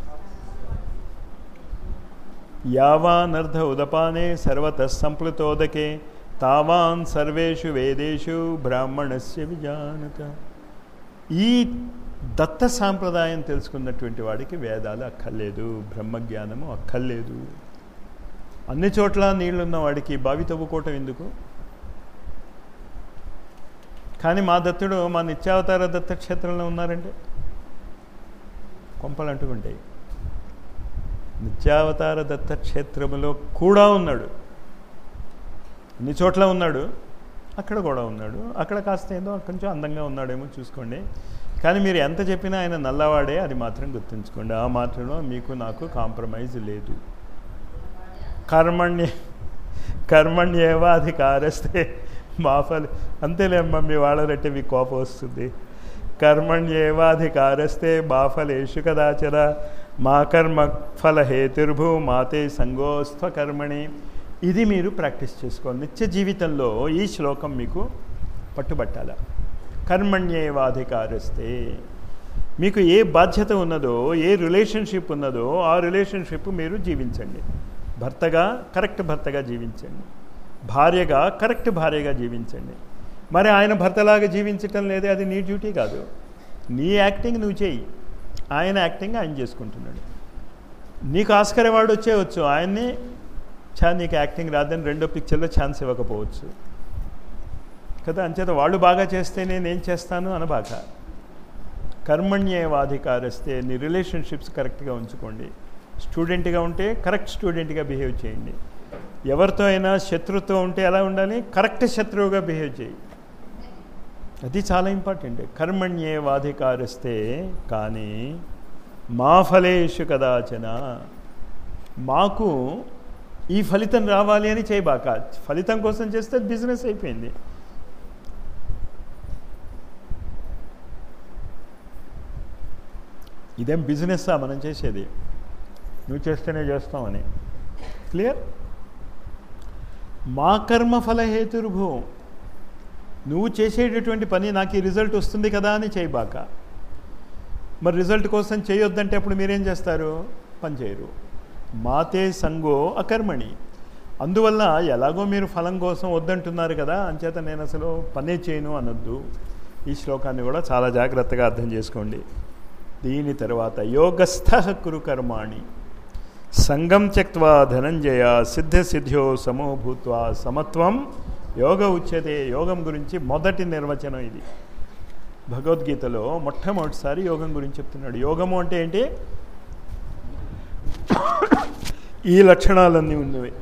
యావానర్ధ ఉదపానే సర్వత సంప్లుతోదకే తావాన్ సర్వేషు వేదేషు బ్రాహ్మణస్య విజానత. ఈ దత్త సాంప్రదాయం తెలుసుకున్నటువంటి వాడికి వేదాలు అక్కర్లేదు, బ్రహ్మజ్ఞానము అక్కర్లేదు. అన్ని చోట్ల నీళ్లున్న వాడికి బావి తవ్వుకోవటం ఎందుకు? కానీ మా దత్తుడు మా నిత్యావతార దత్త క్షేత్రంలో ఉన్నారంటే కొంపలు అంటుకుంటాయి. నిత్యావతార దత్త క్షేత్రములో కూడా ఉన్నాడు, అన్ని చోట్ల ఉన్నాడు, అక్కడ కూడా ఉన్నాడు. అక్కడ కాస్త ఏదో కొంచెం అందంగా ఉన్నాడేమో చూసుకోండి. కానీ మీరు ఎంత చెప్పినా ఆయన నల్లవాడే, అది మాత్రం గుర్తుంచుకోండి. ఆ మాత్రంలో మీకు నాకు కాంప్రమైజ్ లేదు. కర్మణ్య కర్మణ్యేవాధికారస్తే మాఫలి. అంతేలేమ్మా, మీ వాళ్ళరంటే మీకు కోపం వస్తుంది. కర్మణ్యేవాధికారస్తే బాఫలేషు కదాచర మా కర్మ ఫల హేతుర్భూ మాతే సంగోస్త్వ కర్మణి. ఇది మీరు ప్రాక్టీస్ చేసుకోండి. నిత్య జీవితంలో ఈ శ్లోకం మీకు పట్టుబట్టాల. కర్మణ్యేవాధికారస్తే. మీకు ఏ బాధ్యత ఉన్నదో, ఏ రిలేషన్షిప్ ఉన్నదో ఆ రిలేషన్షిప్ మీరు జీవించండి. భర్తగా కరెక్ట్ భర్తగా జీవించండి, భార్యగా కరెక్ట్ భార్యగా జీవించండి. మరి ఆయన భర్తలాగా జీవించటం లేదే, అది నీ డ్యూటీ కాదు. నీ యాక్టింగ్ నువ్వు చేయి, ఆయన యాక్టింగ్ ఆయన చేసుకుంటున్నాడు. నీకు ఆస్కర్ అవార్డు వచ్చేవచ్చు, ఆయన్ని చా నీకు యాక్టింగ్ రాదని రెండో పిక్చర్లో ఛాన్స్ ఇవ్వకపోవచ్చు కదా. అంచేత వాళ్ళు బాగా చేస్తే నేనేం చేస్తాను అనబాక. కర్మణ్యేవాధికారస్తే. నీ రిలేషన్షిప్స్ కరెక్ట్గా ఉంచుకోండి. స్టూడెంట్గా ఉంటే కరెక్ట్ స్టూడెంట్గా బిహేవ్ చేయండి. ఎవరితో అయినా శత్రుత్వం ఉంటే ఎలా ఉండాలి? కరెక్ట్ శత్రువుగా బిహేవ్ చేయి. అది చాలా ఇంపార్టెంట్. కర్మణ్యేవాధికారస్తే. కానీ మా ఫలేషు కదాచన. మాకు ఈ ఫలితం రావాలి అని చేయబాక. ఫలితం కోసం చేస్తే బిజినెస్ అయిపోయింది. ఇదేం బిజినెస్సా మనం చేసేది? నువ్వు చేస్తేనే చేస్తామని. క్లియర్? మా కర్మ ఫల హేతుర్భూ. నువ్వు చేసేటటువంటి పని నాకు ఈ రిజల్ట్ వస్తుంది కదా అని చేయబాక. మరి రిజల్ట్ కోసం చేయొద్దంటే అప్పుడు మీరేం చేస్తారు? పని చేయరు. మాతే సంగో అకర్మణి. అందువల్ల ఎలాగో మీరు ఫలం కోసం వద్దంటున్నారు కదా, అంచేత నేను అసలు పనే చేయను అనొద్దు. ఈ శ్లోకాన్ని కూడా చాలా జాగ్రత్తగా అర్థం చేసుకోండి. దీని తర్వాత యోగస్థః కురు కర్మాణి సంగం త్యక్త్వా ధనంజయ సిద్ధ సిద్ధ్యో సమో భూత్వా సమత్వం యోగ ఉచ్యతే. యోగం గురించి మొదటి నిర్వచనం ఇది. భగవద్గీతలో మొట్టమొదటిసారి యోగం గురించి చెప్తున్నాడు. యోగము అంటే ఏంటి? ఈ లక్షణాలన్నీ ఉన్నవి.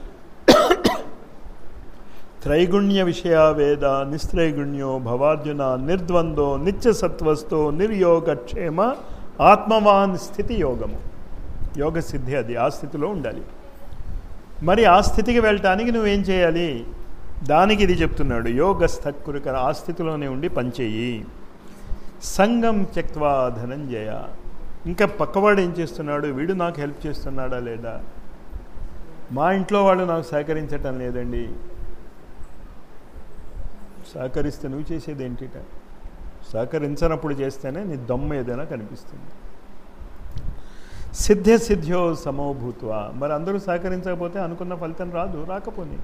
త్రైగుణ్య విషయ వేద నిస్త్రైగుణ్యో భవార్జున నిర్ద్వందో నిత్యసత్వస్తో నిర్యోగక్షేమ ఆత్మవాన్ స్థితి యోగము. యోగ సిద్ధి అది. ఆ స్థితిలో ఉండాలి. మరి ఆ స్థితికి వెళ్ళటానికి నువ్వేం చేయాలి? దానికి ఇది చెప్తున్నాడు. యోగస్థకురుకర. ఆ స్థితిలోనే ఉండి పనిచేయి. సంగం త్యక్త్వా ధనంజయ. ఇంకా పక్కవాడు ఏం చేస్తున్నాడు? వీడు నాకు హెల్ప్ చేస్తున్నాడా లేదా? మా ఇంట్లో వాళ్ళు నాకు సహకరించటం లేదండి. సహకరిస్తే నువ్వు చేసేది ఏంటిట? సహకరించనప్పుడు చేస్తేనే నీ దమ్ము ఏదైనా కనిపిస్తుంది. సిద్ధ్య సిద్ధ్యో సమోభూత్వ. మరి అందరూ సహకరించకపోతే అనుకున్న ఫలితం రాదు, రాకపోని.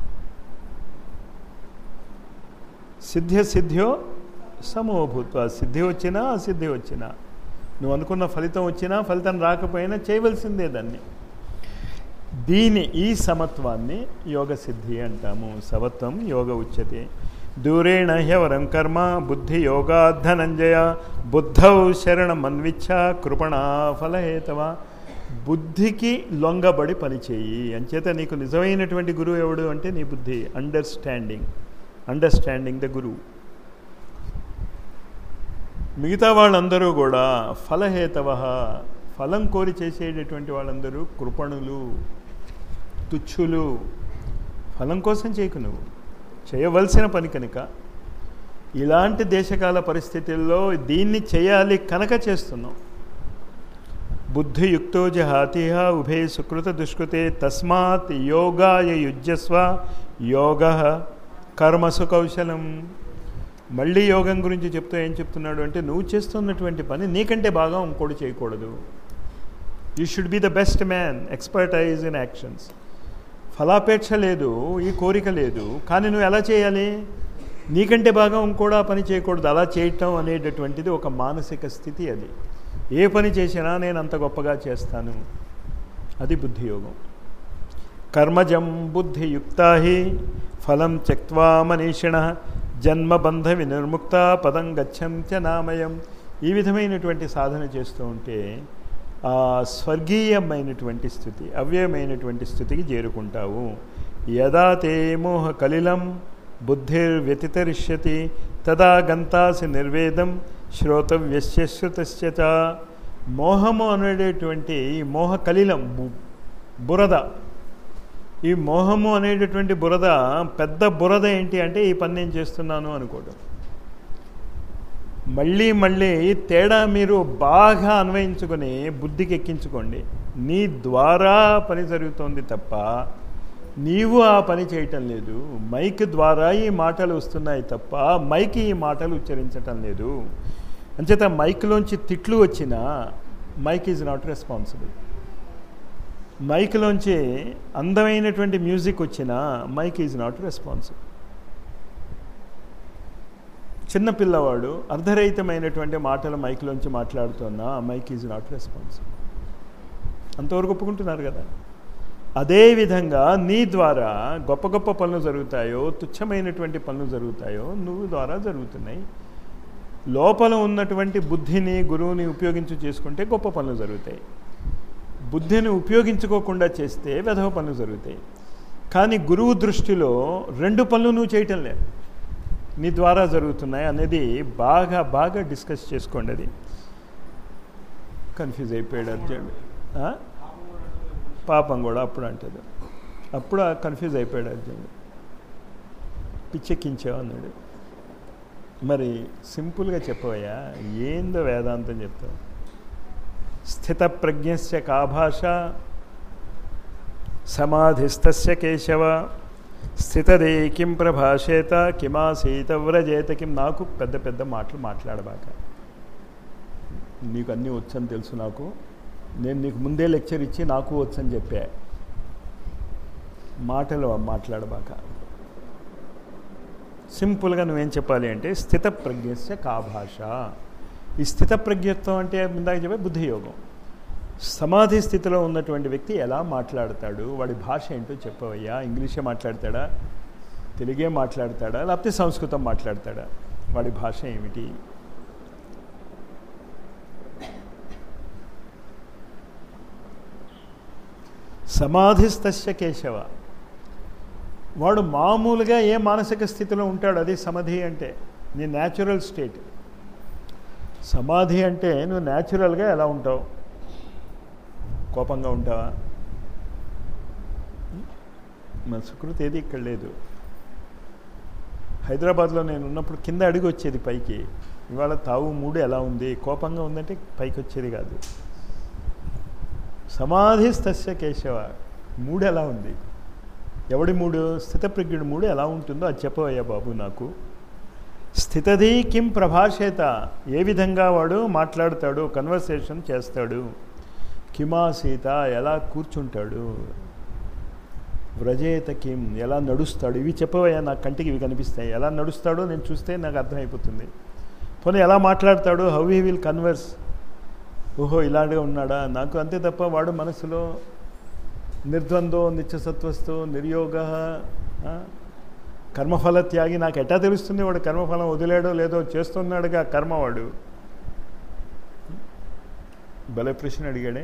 సిద్ధ్య సిద్ధ్యో సమోభూత్వ. సిద్ధి వచ్చినా అసిద్ధి వచ్చినా, నువ్వు అనుకున్న ఫలితం వచ్చినా ఫలితం రాకపోయినా చేయవలసిందే దాన్ని. దీని ఈ సమత్వాన్ని యోగ సిద్ధి అంటాము. సవత్వం యోగ ఉచ్యతే. దూరేణ హ్యవరం కర్మ బుద్ధి యోగా ధనంజయ బుద్ధౌ శరణమన్విచ్ఛ కృపణా ఫలహేతవ. బుద్ధికి లొంగబడి పనిచేయి. అంచేత నీకు నిజమైనటువంటి గురువు ఎవడు అంటే నీ బుద్ధి. అండర్స్టాండింగ్ అండర్స్టాండింగ్ ద గురువు. మిగతా వాళ్ళందరూ కూడా ఫలహేతవ, ఫలం కోరి చేసేటటువంటి వాళ్ళందరూ కృపణులు, తుచ్చులు. ఫలం కోసం చేయకు, నువ్వు చేయవలసిన పని కనుక. ఇలాంటి దేశకాల పరిస్థితుల్లో దీన్ని చేయాలి కనుక చేస్తున్నాం. బుద్ధియుక్తో జహాతిహ ఉభే సుకృత దుష్కృతే తస్మాత్ యోగాయ యుజ్యస్వ యోగ కర్మసు కౌశలం. మళ్ళీ యోగం గురించి చెప్తూ ఏం చెప్తున్నాడు అంటే, నువ్వు చేస్తున్నటువంటి పని నీకంటే బాగా ఇంకోటి చేయకూడదు. You should be the best man, expertise in actions. ఫలాపేక్ష లేదు, ఈ కోరిక లేదు, కానీ నువ్వు ఎలా చేయాలి? నీకంటే బాగా ఇంకోడా పని చేయకూడదు. అలా చేయటం అనేటటువంటిది ఒక మానసిక స్థితి. అది ఏ పని చేసినా నేను అంత గొప్పగా చేస్తాను, అది బుద్ధియోగం. కర్మజం బుద్ధియుక్తా హి ఫలం త్యక్త్వా మనీషిణ జన్మబంధ వినిర్ముక్త పదం గచ్చం చ నామయం. ఈ విధమైనటువంటి సాధన చేస్తూ ఉంటే ఆ స్వర్గీయమైనటువంటి స్థితి, అవ్యయమైనటువంటి స్థితికి చేరుకుంటావు. యదా తే మోహ కలిలం బుద్ధిర్వ్యతితరిష్యతి తదా గంతాసి నిర్వేదం శ్రోతవ్యస్య శ్రుతస్య చ. మోహము అనేటటువంటి ఈ మోహ కలిలం, బురద. ఈ మోహము అనేటటువంటి బురద, పెద్ద బురద ఏంటి అంటే ఈ పని నేను చేస్తున్నాను అనుకోవడం. మళ్ళీ మళ్ళీ తేడా మీరు బాగా అన్వయించుకొని బుద్ధికి ఎక్కించుకోండి. నీ ద్వారా పని జరుగుతోంది తప్ప నీవు ఆ పని చేయటం లేదు. మైక్ ద్వారా ఈ మాటలు వస్తున్నాయి తప్ప మైక్ ఈ మాటలు ఉచ్చరించటం లేదు. అంచేత మైక్లోంచి తిట్లు వచ్చినా మైక్ ఈజ్ నాట్ రెస్పాన్సిబుల్. మైక్లోంచి అందమైనటువంటి మ్యూజిక్ వచ్చినా మైక్ ఈజ్ నాట్ రెస్పాన్సిబుల్. చిన్నపిల్లవాడు అర్ధరహితమైనటువంటి మాటలు మైక్లోంచి మాట్లాడుతున్నా మైక్ ఈజ్ నాట్ రెస్పాన్సిబుల్. అంతవరకు ఒప్పుకుంటున్నారు కదా. అదేవిధంగా నీ ద్వారా గొప్ప గొప్ప పనులు జరుగుతాయో, తుచ్చమైనటువంటి పనులు జరుగుతాయో నువ్వు ద్వారా జరుగుతున్నాయి. లోపల ఉన్నటువంటి బుద్ధిని, గురువుని ఉపయోగించి చేసుకుంటే గొప్ప పనులు జరుగుతాయి. బుద్ధిని ఉపయోగించుకోకుండా చేస్తే వెధవ పనులు జరుగుతాయి. కానీ గురువు దృష్టిలో రెండు పనులు నువ్వు చేయటం లేదు, నీ ద్వారా జరుగుతున్నాయి అనేది బాగా బాగా డిస్కస్ చేసుకోండి. అది కన్ఫ్యూజ్ అయిపోయాడు అర్జునుడు. పాపం కూడా అప్పుడు అంటది. అప్పుడు కన్ఫ్యూజ్ అయిపోయాడు అర్జునుడు. పిచ్చెక్కించావు అన్నాడు. మరి సింపుల్గా చెప్పవయ్యా, ఏందో వేదాంతం చెప్తావు. స్థిత ప్రజ్ఞస్య కా భాష సమాధిస్తస్య కేశవ స్థితదే కిం ప్రభాషేత కిమాసీత వ్రజేత కిం. నాకు పెద్ద పెద్ద మాటలు మాట్లాడబాక, నీకు అన్నీ వచ్చని తెలుసు, నాకు నేను నీకు ముందే లెక్చర్ ఇచ్చి నాకు వచ్చని చెప్పా. మాటలు మాట్లాడబాక. సింపుల్గా నువ్వేం చెప్పాలి అంటే స్థిత ప్రజ్ఞస్య కా భాష. ఈ స్థిత ప్రజ్ఞత్వం అంటే ఇందాక చెప్పే బుద్ధియోగం. సమాధి స్థితిలో ఉన్నటువంటి వ్యక్తి ఎలా మాట్లాడతాడు, వాడి భాష ఏంటో చెప్పవయ్యా. ఇంగ్లీషే మాట్లాడతాడా, తెలుగే మాట్లాడతాడా, లేకపోతే సంస్కృతం మాట్లాడతాడా, వాడి భాష ఏమిటి? సమాధిస్తస్య కేశవ. వాడు మామూలుగా ఏ మానసిక స్థితిలో ఉంటాడు, అది సమాధి అంటే. నీ న్యాచురల్ స్టేట్. సమాధి అంటే నువ్వు న్యాచురల్గా ఎలా ఉంటావు? కోపంగా ఉంటావా? మన సుకృతి ఏది ఇక్కడ లేదు. హైదరాబాద్లో నేను ఉన్నప్పుడు కింద అడిగి వచ్చేది పైకి. ఇవాళ తావు మూడు ఎలా ఉంది, కోపంగా ఉందంటే పైకి వచ్చేది కాదు. సమాధిస్తస్య కేశవ. మూడు ఎలా ఉంది? ఎవడి మూడు? స్థితప్రజ్ఞుడి మూడు ఎలా ఉంటుందో అది చెప్పవయ్యా బాబు నాకు. స్థితది కిం ప్రభాషేత. ఏ విధంగా వాడు మాట్లాడతాడు, కన్వర్సేషన్ చేస్తాడు. కిమాసీత ఎలా కూర్చుంటాడు, వ్రజేత కిం ఎలా నడుస్తాడు, ఇవి చెప్పవయ్యా, నాకు కంటికి ఇవి కనిపిస్తాయి. ఎలా నడుస్తాడో నేను చూస్తే నాకు అర్థమైపోతుంది. పోనీ ఎలా మాట్లాడతాడు, హౌ హీ విల్ కన్వర్స్, ఓహో ఇలాంటిగా ఉన్నాడా, నాకు అంతే తప్ప వాడు మనసులో నిర్ద్వందో నిత్యసత్వస్థో నిర్యోగ కర్మఫల త్యాగి నాకు ఎట్టా తెలుస్తుంది వాడు కర్మఫలం వదిలేడో లేదో, చేస్తున్నాడుగా కర్మ వాడు. భలే ప్రశ్న అడిగాడే.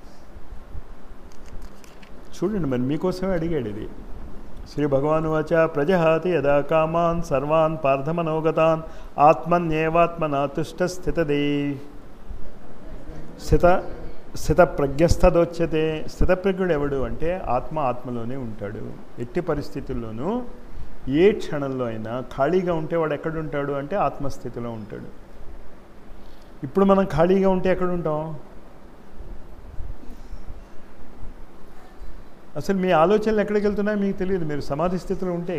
చూడండి మరి మీకోసమే అడిగాడు ఇది. శ్రీ భగవాను వాచ ప్రజహాతి యదా కామాన్ సర్వాన్ పార్థమనోగతాన్ ఆత్మన్యేవాత్మనా తుష్ట స్థితదే స్థిత స్థిత ప్రజ్ఞస్థదోచ్యతే. స్థితప్రజ్ఞుడు ఎవడు అంటే ఆత్మ ఆత్మలోనే ఉంటాడు. ఎట్టి పరిస్థితుల్లోనూ ఏ క్షణంలో అయినా ఖాళీగా ఉంటే వాడు ఎక్కడుంటాడు అంటే ఆత్మస్థితిలో ఉంటాడు. ఇప్పుడు మనం ఖాళీగా ఉంటే ఎక్కడుంటాం? అసలు మీ ఆలోచనలు ఎక్కడికి వెళ్తున్నాయో మీకు తెలియదు. మీరు సమాధి స్థితిలో ఉంటే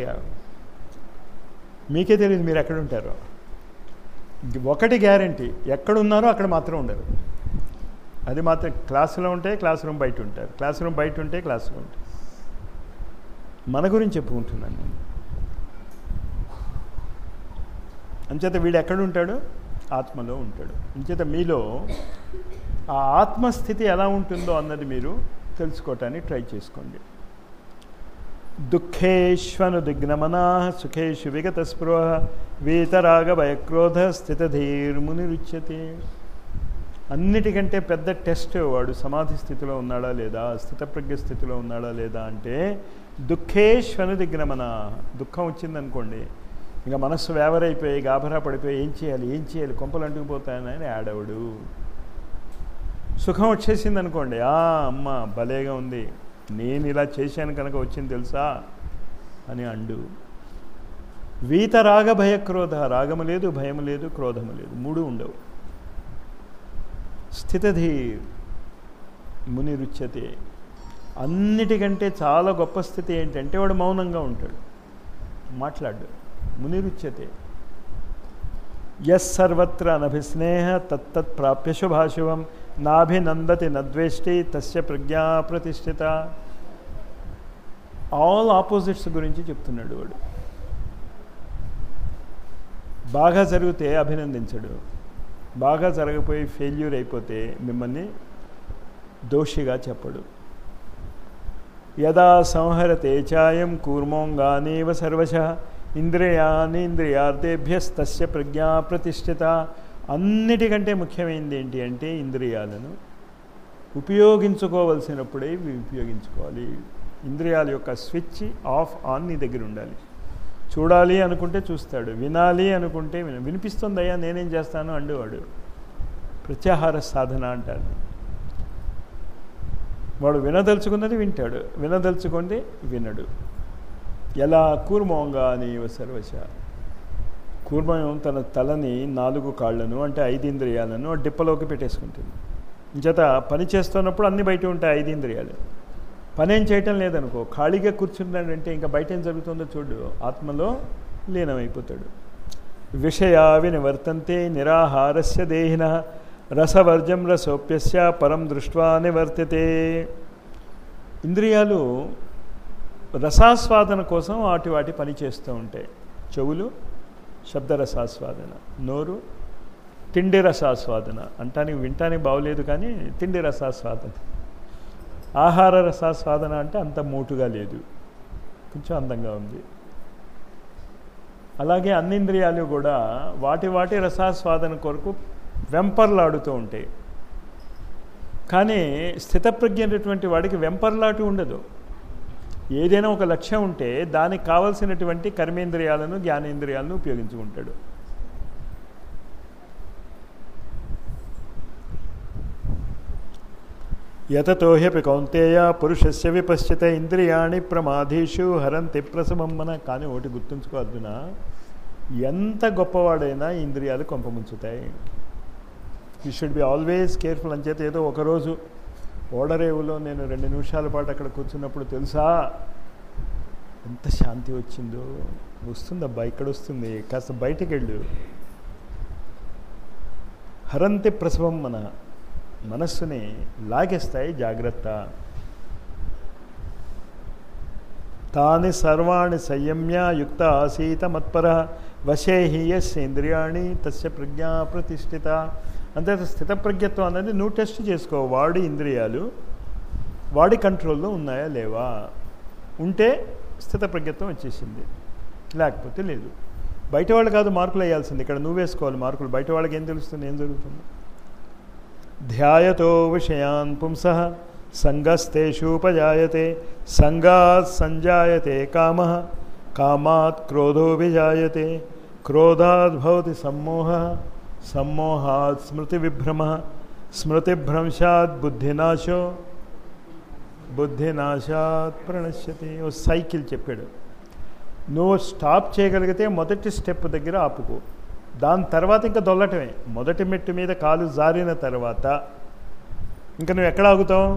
మీకే తెలియదు మీరు ఎక్కడుంటారో. ఒకటి గ్యారంటీ, ఎక్కడున్నారో అక్కడ మాత్రం ఉండరు. అది మాత్రం క్లాసులో ఉంటే క్లాస్ రూమ్ బయట ఉంటారు, క్లాస్ రూమ్ బయట ఉంటే క్లాస్ రూమ్ ఉంటారు. మన గురించి చెప్పుకుంటున్నాను నేను. అంచేత వీడు ఎక్కడుంటాడు? ఆత్మలో ఉంటాడు. అంచేత మీలో ఆ ఆత్మస్థితి ఎలా ఉంటుందో అన్నది మీరు తెలుసుకోవటానికి ట్రై చేసుకోండి. దుఃఖేష్వను దిగ్నమనా సుఖేషు విగత స్పృహ వీతరాగ భయక్రోధ స్థితధీర్మునిరుచ్యతే. అన్నిటికంటే పెద్ద టెస్ట్ వాడు సమాధి స్థితిలో ఉన్నాడా లేదా, స్థితప్రజ్ఞ స్థితిలో ఉన్నాడా లేదా అంటే దుఃఖేష్వను దిగ్నమన. దుఃఖం వచ్చిందనుకోండి, ఇంకా మనస్సు వేవరైపోయి గాభరా పడిపోయి ఏం చేయాలి ఏం చేయాలి కొంపలు అంటుకుపోతాయని ఆడవడు. సుఖం వచ్చేసింది అనుకోండి, ఆ అమ్మ భలేగా ఉంది, నేను ఇలా చేశాను కనుక వచ్చింది తెలుసా అని అండు. వీతరాగ భయక్రోధ, రాగము లేదు భయము లేదు క్రోధము లేదు, మూడు ఉండవు. స్థితధీర్ మునిరుచ్యతే. అన్నిటికంటే చాలా గొప్ప స్థితి ఏంటంటే వాడు మౌనంగా ఉంటాడు, మాట్లాడు. మునిరుచ్యతే. యస్ సర్వత్ర అనభిస్నేహ తత్తత్ ప్రాప్య శుభాశుభం నాభినందతి నద్వేష్టి తస్య ప్రజ్ఞా ప్రతిష్ఠిత. ఆల్ ఆపోజిట్స్ గురించి చెప్తున్నాడు వాడు. బాగా జరిగితే అభినందించడు, బాగా జరగపోయి ఫెయిల్యూర్ అయిపోతే మిమ్మల్ని దోషిగా చెప్పడు. యదా సంహరతే చాయం కూర్మోంగానీవ సర్వశ ఇంద్రియాని ఇంద్రియార్థేభ్యస్తస్య ప్రజ్ఞా ప్రతిష్ఠిత. అన్నిటికంటే ముఖ్యమైనది ఏంటి అంటే ఇంద్రియాలను ఉపయోగించుకోవలసినప్పుడే ఉపయోగించుకోవాలి. ఇంద్రియాల యొక్క స్విచ్ ఆఫ్ ఆన్ నీ దగ్గర ఉండాలి. చూడాలి అనుకుంటే చూస్తాడు, వినాలి అనుకుంటే విన వినిపిస్తుందయ్యా నేనేం చేస్తాను అండేవాడు. ప్రత్యాహార సాధన అంటారు. వాడు వినదలుచుకున్నది వింటాడు, వినదలుచుకుంది వినడు. ఎలా కూర్మోంగా నీవ సర్వశ. కూర్మం తన తలని నాలుగు కాళ్లను అంటే ఐదు ఇంద్రియాలను డిప్పలోకి పెట్టేసుకుంటుంది. ఇంచేత పని చేస్తున్నప్పుడు అన్నీ బయట ఉంటాయి ఐదు ఇంద్రియాలు. పని ఏం చేయటం లేదనుకో, ఖాళీగా కూర్చున్నాడంటే ఇంకా బయట ఏం జరుగుతుందో చూడు, ఆత్మలో లీనమైపోతాడు. విషయా వినివర్తంతే నిరాహారస్య దేహిన రసవర్జం రసోప్యస్య పరం దృష్ట్వా నివర్తితే. ఇంద్రియాలు రసాస్వాదన కోసం వాటి వాటి పని చేస్తూ ఉంటాయి. చెవులు శబ్దరసాస్వాదన, నోరు తిండి రసాస్వాదన, అంటానికి వింటానికి బాగోలేదు కానీ తిండి రసాస్వాదన. ఆహార రసాస్వాదన అంటే అంత మోటుగా లేదు, కొంచెం అందంగా ఉంది. అలాగే అన్ని ఇంద్రియాలు కూడా వాటి వాటి రసాస్వాదన కొరకు వెంపర్లాడుతూ ఉంటాయి. కానీ స్థితప్రజ్ఞ అనేటువంటి వాడికి వెంపర్లాటు ఉండదు. ఏదైనా ఒక లక్ష్యం ఉంటే దానికి కావలసినటువంటి కర్మేంద్రియాలను జ్ఞానేంద్రియాలను ఉపయోగించుకుంటాడు. యతతోహ్యపి కౌంతేయ పురుషస్య విపశ్చిత ఇంద్రియాణి ప్రమాధీషు హరంతి ప్రసమమ్మన. కానీ ఒకటి గుర్తుంచుకో అర్జున, ఎంత గొప్పవాడైనా ఇంద్రియాలు కొంపముంచుతాయి. You should be always careful. అంచేత ఏదో ఒకరోజు ఓడరేవులో నేను రెండు నిమిషాల పాటు అక్కడ కూర్చున్నప్పుడు తెలుసా ఎంత శాంతి వచ్చిందో. వస్తుందబ్బా, ఇక్కడ వస్తుంది, కాస్త బయటికి వెళ్ళు. హరంతి ప్రసవం మన మనస్సుని లాగేస్తాయి. జాగ్రత్త. తాని సర్వాణి సంయమ్య యుక్త ఆసీత మత్పర వశే హి యస్యేంద్రియాణి తస్య ప్రజ్ఞా ప్రతిష్ఠిత. అంతే స్థితప్రజ్ఞత్వం అనేది నువ్వు టెస్ట్ చేసుకో. వాడి ఇంద్రియాలు వాడి కంట్రోల్లో ఉన్నాయా లేవా. ఉంటే స్థితప్రజ్ఞత్వం వచ్చేసింది, లేకపోతే లేదు. బయట వాళ్ళు కాదు మార్కులు వేయాల్సింది, ఇక్కడ నువ్వు వేసుకోవాలి మార్కులు. బయట వాళ్ళకి ఏం తెలుస్తుంది ఏం జరుగుతుంది. ధ్యాయతో విషయాన్ పుంసః సంగస్తేషూపజాయతే సంగాత్ సంజాయతే కామః కామాత్ క్రోధోభిజాయతే క్రోధాత్ భవతి సమ్మోహః సమ్మోహాత్ స్మృతి విభ్రమః స్మృతిభ్రంశాత్ బుద్ధినాశో బుద్ధినాశాత్ ప్రణశ్యతి. ఓ సైకిల్ చెప్పాడు. నువ్వు స్టాప్ చేయగలిగితే మొదటి స్టెప్ దగ్గర ఆపుకో. దాని తర్వాత ఇంకా దొల్లటమే. మొదటి మెట్టు మీద కాలు జారిన తర్వాత ఇంకా నువ్వు ఎక్కడ ఆగుతావు.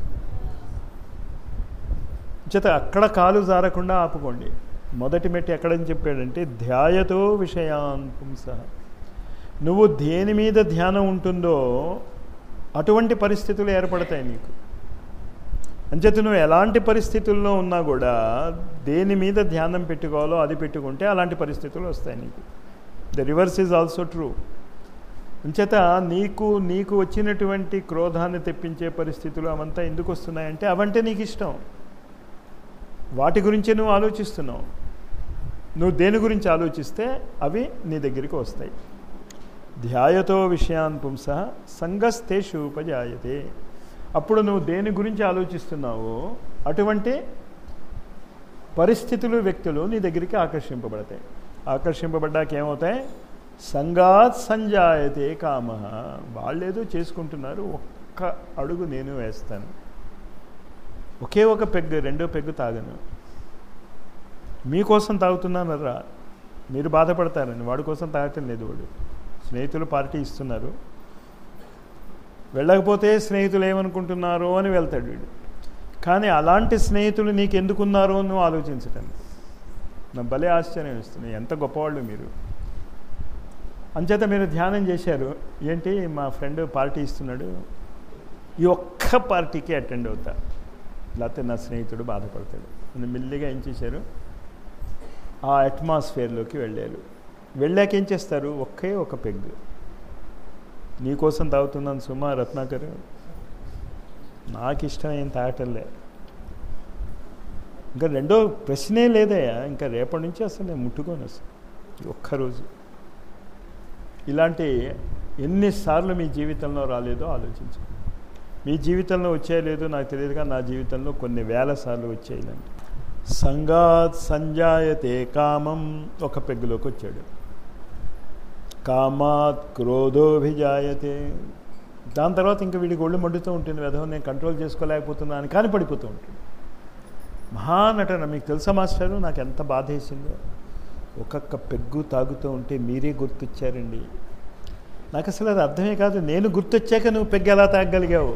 చేత అక్కడ కాలు జారకుండా ఆపుకోండి. మొదటి మెట్టు ఎక్కడని చెప్పాడంటే ధ్యాయతో విషయాన్ పుంసః. నువ్వు దేని మీద ధ్యానం ఉంటుందో అటువంటి పరిస్థితులు ఏర్పడతాయి నీకు. అంచేత నువ్వు ఎలాంటి పరిస్థితుల్లో ఉన్నా కూడా దేని మీద ధ్యానం పెట్టుకోవాలో అది పెట్టుకుంటే అలాంటి పరిస్థితులు వస్తాయి నీకు. The reverse is also true. అంచేత నీకు నీకు వచ్చినటువంటి క్రోధాన్ని తెప్పించే పరిస్థితులు అవంతా ఎందుకు వస్తున్నాయంటే అవంటే నీకు ఇష్టం. వాటి గురించే నువ్వు ఆలోచిస్తున్నావు. నువ్వు దేని గురించి ఆలోచిస్తే అవి నీ దగ్గరికి వస్తాయి. ధ్యాయతో విషయాన్ పుంసః సంగస్తేషు ఉపజాయతే. అప్పుడు నువ్వు దేని గురించి ఆలోచిస్తున్నావో అటువంటి పరిస్థితులు వ్యక్తులు నీ దగ్గరికి ఆకర్షింపబడతాయి. ఆకర్షింపబడ్డాక ఏమవుతాయి. సంగాత్ సంజాయతే కామః. వాళ్ళేదో చేసుకుంటున్నారు, ఒక్క అడుగు నేను వేస్తాను. ఒకే ఒక పెగ్గు, రెండో పెగ్గు తాగను. మీకోసం తాగుతున్నానరా, మీరు బాధపడతారని. వాడి కోసం తాగటం లేదు. వాడు స్నేహితులు పార్టీ ఇస్తున్నారు, వెళ్ళకపోతే స్నేహితులు ఏమనుకుంటున్నారో అని వెళ్తాడు వీడు. కానీ అలాంటి స్నేహితులు నీకు ఎందుకున్నారో నువ్వు ఆలోచించటండి. నా భలే ఆశ్చర్యం ఇస్తుంది. ఎంత గొప్పవాళ్ళు మీరు. అంచేత మీరు ధ్యానం చేశారు. ఏంటి మా ఫ్రెండ్ పార్టీ ఇస్తున్నాడు, ఈ ఒక్క పార్టీకి అటెండ్ అవుతా, లేకపోతే నా స్నేహితుడు బాధపడతాడు అని మెల్లిగా ఏం చేశారు, ఆ అట్మాస్ఫియర్లోకి వెళ్ళారు. వెళ్ళాక ఏం చేస్తారు, ఒకే ఒక పెగ్. నీకోసం తాగుతున్నాను సుమా రత్నాకర్, నాకు ఇష్టం ఏం తాగటంలే, ఇంకా రెండో ప్రశ్నే లేదయ్యా, ఇంకా రేపటి నుంచి అసలు నేను ముట్టుకొని అసలు ఒక్కరోజు. ఇలాంటి ఎన్నిసార్లు మీ జీవితంలో రాలేదో ఆలోచించండి. మీ జీవితంలో వచ్చాయో లేదో నాకు తెలియదుగా, నా జీవితంలో కొన్ని వేల సార్లు వచ్చాయి. ఇలాంటి సంగాత్ సంజాయతే కామం, ఒక పెగ్గులోకి వచ్చాడు. కామాత్ క్రోధోభిజాయతే, దాని తర్వాత ఇంకా వీడికి ఒళ్ళు మండుతూ ఉంటుంది, వెధవ నేను కంట్రోల్ చేసుకోలేకపోతున్నాను కానీ పడిపోతూ ఉంటుంది. మహానటన. మీకు తెలుసా మాస్టరు నాకు ఎంత బాధ వేసిందో, ఒక్కొక్క పెగ్గు తాగుతూ ఉంటే మీరే గుర్తొచ్చారండి. నాకు అసలు అది అర్థమే కాదు. నేను గుర్తొచ్చాక నువ్వు పెగ్గు ఎలా తాగగలిగావు?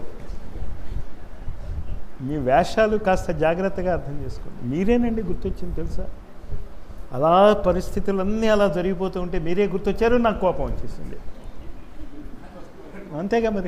మీ వేషాలు కాస్త జాగ్రత్తగా అర్థం చేసుకోండి. మీరేనండి గుర్తొచ్చింది తెలుసా. అలా పరిస్థితులన్నీ అలా జరిగిపోతూ ఉంటే మీరే గుర్తొచ్చారు, నాకు కోపం వచ్చేసింది. అంతేగా మరి.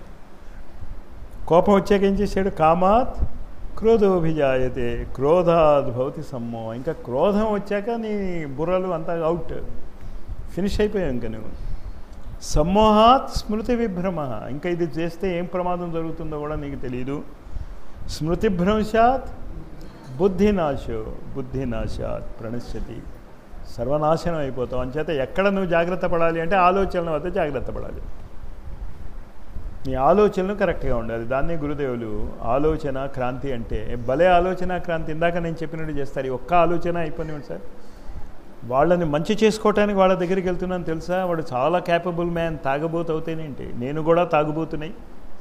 కోపం వచ్చాక ఏం చేశాడు, కామాత్ క్రోధోభిజాయతే క్రోధాద్ భవతి సమ్మోహ. ఇంకా క్రోధం వచ్చాక నీ బుర్రలు అంతా అవుట్, ఫినిష్ అయిపోయావు ఇంకా నువ్వు. సమ్మోహాత్ స్మృతి విభ్రమ, ఇంకా ఇది చేస్తే ఏం ప్రమాదం జరుగుతుందో కూడా నీకు తెలియదు. స్మృతిభ్రంశాత్ బుద్ధినాశో బుద్ధినాశాత్ ప్రణశ్యతి, సర్వనాశనం అయిపోతావు. అంచేత ఎక్కడ నువ్వు జాగ్రత్త పడాలి అంటే ఆలోచనల వద్ద జాగ్రత్త పడాలి. నీ ఆలోచనలు కరెక్ట్గా ఉండాలి. దాన్ని గురుదేవులు ఆలోచన క్రాంతి అంటే, భలే ఆలోచన క్రాంతి. ఇందాక నేను చెప్పినట్టు చేస్తారు. ఈ ఒక్క ఆలోచన అయిపోయినాడు సార్. వాళ్ళని మంచి చేసుకోవటానికి వాళ్ళ దగ్గరికి వెళ్తున్నాను తెలుసా, వాడు చాలా క్యాపబుల్ మ్యాన్, తాగబోతు అవుతానేంటి, నేను కూడా తాగుబోతున్నాయి,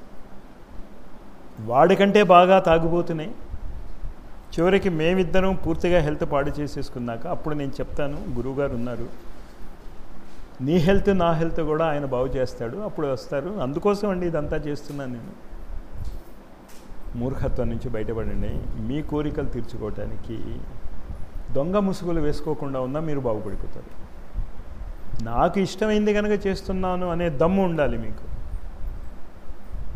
వాడికంటే బాగా తాగుబోతున్నాయి. చివరికి మేమిద్దరం పూర్తిగా హెల్త్ పాడు చేసేసుకున్నాక అప్పుడు నేను చెప్తాను, గురువుగారు ఉన్నారు, నీ హెల్త్ నా హెల్త్ కూడా ఆయన బాగు చేస్తాడు, అప్పుడు వస్తారు. అందుకోసం అండి ఇదంతా చేస్తున్నాను నేను. మూర్ఖత్వం నుంచి బయటపడండి. మీ కోరికలు తీర్చుకోవటానికి దొంగ ముసుగులు వేసుకోకుండా ఉన్నా మీరు బాగుపడిపోతారు. నాకు ఇష్టమైంది కనుక చేస్తున్నాను అనే దమ్ము ఉండాలి మీకు.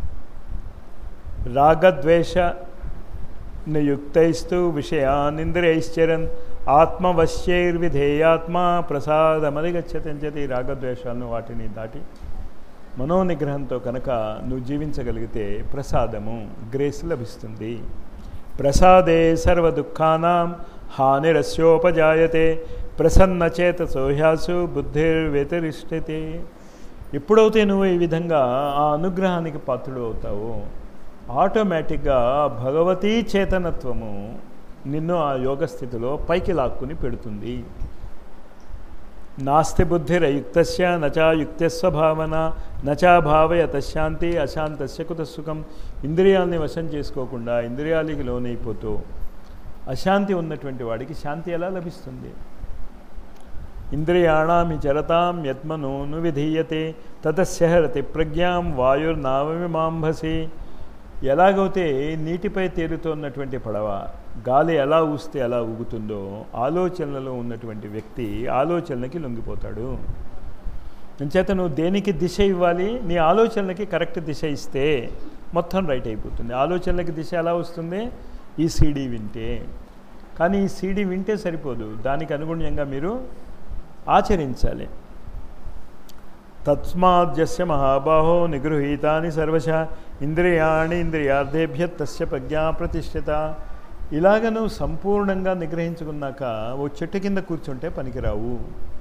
రాగద్వేష నియుక్తైస్తు విషయానింద్రియైశ్చరన్ ఆత్మవశ్యైర్విధేయాత్మా ప్రసాదమధిగచ్చతి అని చెప్పి రాగద్వేషాలను వాటిని దాటి మనోనిగ్రహంతో కనుక నువ్వు జీవించగలిగితే ప్రసాదము గ్రేస్ లభిస్తుంది. ప్రసాదే సర్వ దుఃఖానాం హానిరస్యోపజాయతే ప్రసన్నచేతసో హ్యాసు బుద్ధిర్వ్యతిరిష్ఠతే. ఎప్పుడైతే నువ్వు ఈ విధంగా ఆ అనుగ్రహానికి పాత్రుడు అవుతావో ఆటోమేటిక్గా భగవతీ చేతనత్వము నిన్ను ఆ యోగ స్థితిలో పైకి లాక్కుని పెడుతుంది. నాస్తి బుద్ధిరయుక్తస్య నచాయుక్తస్వ భావన నచా భావయత శాంతి అశాంతస్య కుత సుఖం. ఇంద్రియాలని వశం చేసుకోకుండా ఇంద్రియాలకి లోనైపోతూ అశాంతి ఉన్నటువంటి వాడికి శాంతి ఎలా లభిస్తుంది? ఇంద్రియాణామి చరతాం యత్మనోను విధీయతే తతస్యహరతి ప్రజ్ఞాం వాయుర్నావమిమాంభసి. ఎలాగైతే నీటిపై తేలుతున్నటువంటి పడవ గాలి ఎలా ఊస్తే ఎలా ఊగుతుందో ఆలోచనలలో ఉన్నటువంటి వ్యక్తి ఆలోచనలకి లొంగిపోతాడు. అంచేత నువ్వు దేనికి దిశ ఇవ్వాలి? నీ ఆలోచనలకి కరెక్ట్ దిశ ఇస్తే మొత్తం రైట్ అయిపోతుంది. ఆలోచనలకి దిశ ఎలా వస్తుంది? ఈ సీడీ వింటే. కానీ ఈ సీడీ వింటే సరిపోదు, దానికి అనుగుణంగా మీరు ఆచరించాలి. తస్మాద్యస్య మహాబాహో నిగృహీతాని సర్వశ ఇంద్రియాణి ఇంద్రియార్థేభ్య తస్య ప్రజ్ఞా ప్రతిష్ఠిత. ఇలాగ నువ్వు సంపూర్ణంగా నిగ్రహించుకున్నాక ఓ చెట్టు కింద కూర్చుంటే పనికిరావు.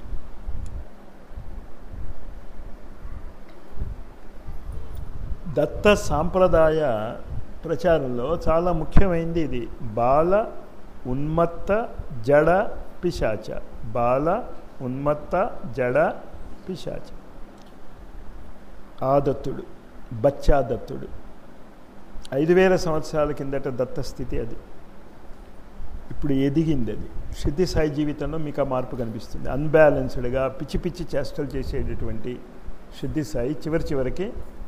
దత్త సాంప్రదాయ ప్రచారంలో చాలా ముఖ్యమైనది ఇది. బాల ఉన్మత్త జడ పిశాచ. బాల ఉన్మత్త జడ పిశాచ. ఆ దత్తుడు బచ్చా దత్తుడు ఐదు వేల సంవత్సరాల కిందట దత్తస్థితి అది. ఇప్పుడు ఎదిగింది అది. సిద్ధి సాయి జీవితంలో మీకు ఆ మార్పు కనిపిస్తుంది. అన్బ్యాలెన్స్డ్గా పిచ్చి పిచ్చి చేష్టలు చేసేటటువంటి సిద్ధి సాయి చివరి చివరికి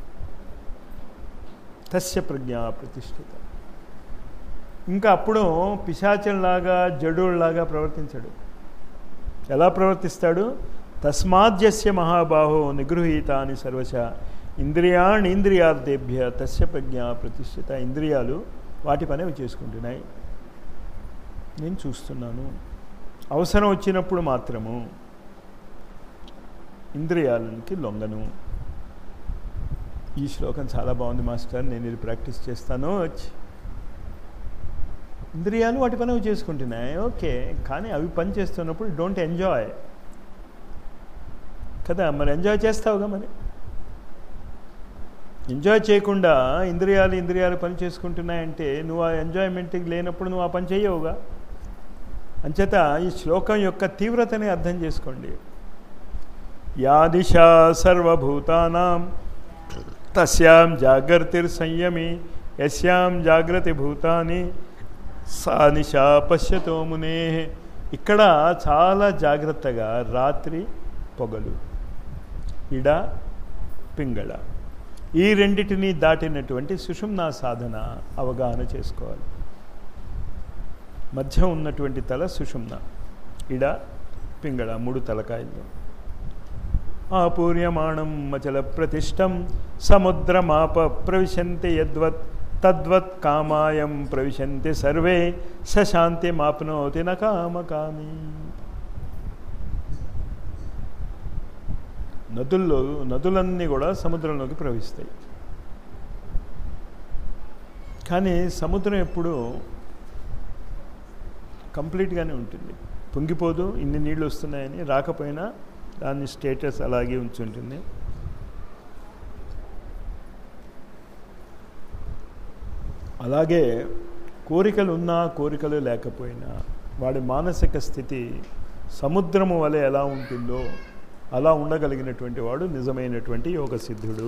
తస్య ప్రజ్ఞా ప్రతిష్ఠిత. ఇంకా అప్పుడు పిశాచంలాగా జడుల్లాగా ప్రవర్తించడు. ఎలా ప్రవర్తిస్తాడు? తస్మాద్యస్య మహాబాహో నిగృహీతాని సర్వశ ఇంద్రియాణి ఇంద్రియార్థేభ్య తస్య ప్రజ్ఞా ప్రతిష్ఠిత. ఇంద్రియాలు వాటి పని అవి చేసుకుంటున్నాయి, నేను చూస్తున్నాను. అవసరం వచ్చినప్పుడు మాత్రము ఇంద్రియాలకి లొంగను. ఈ శ్లోకం చాలా బాగుంది మాస్టర్, నేను ఇది ప్రాక్టీస్ చేస్తాను. ఇంద్రియాలు వాటి పని అవి చేసుకుంటున్నాయి, ఓకే, కానీ అవి పని చేస్తున్నప్పుడు డోంట్ ఎంజాయ్ కదా. మరి ఎంజాయ్ చేస్తావుగా. మరి ఎంజాయ్ చేయకుండా ఇంద్రియాలు ఇంద్రియాలు పని చేసుకుంటున్నాయంటే నువ్వు ఆ ఎంజాయ్మెంట్కి లేనప్పుడు నువ్వు ఆ పని చేయవుగా. అంచేత ఈ శ్లోకం యొక్క తీవ్రతని అర్థం చేసుకోండి. యా దిశా సర్వభూతానాం తస్యాం జాగర్తిర్ సంయమి యస్యాం జాగ్రతి భూతాని సా నిశా పశ్యతో మునే. ఇక్కడ చాలా జాగ్రత్తగా రాత్రి పొగలు ఇడ పింగళ ఈ రెండిటిని దాటినటువంటి సుషుమ్నా సాధన అవగాహన చేసుకోవాలి. మధ్య ఉన్నటువంటి తల సుషుమ్న, ఇడ పింగళ మూడు తలకాయలు. ఆపూర్యమాణం మచల ప్రతిష్టం సముద్రమాప ప్రవిశంతి యద్వత్ తద్వత్ కామాయం ప్రవిశంతి సర్వే సశాంతి మాప్నోతి న కామకామి. నదుల్లో నదులన్నీ కూడా సముద్రంలోకి ప్రవహిస్తాయి. కానీ సముద్రం ఎప్పుడూ కంప్లీట్గానే ఉంటుంది, పొంగిపోదు. ఇన్ని నీళ్ళు వస్తున్నాయని రాకపోయినా దాని స్టేటస్ అలాగే ఉంచుంటుంది. అలాగే కోరికలు ఉన్నా కోరికలు లేకపోయినా వాడి మానసిక స్థితి సముద్రము వలె ఎలా ఉంటుందో అలా ఉండగలిగినటువంటి వాడు నిజమైనటువంటి యోగ సిద్ధుడు.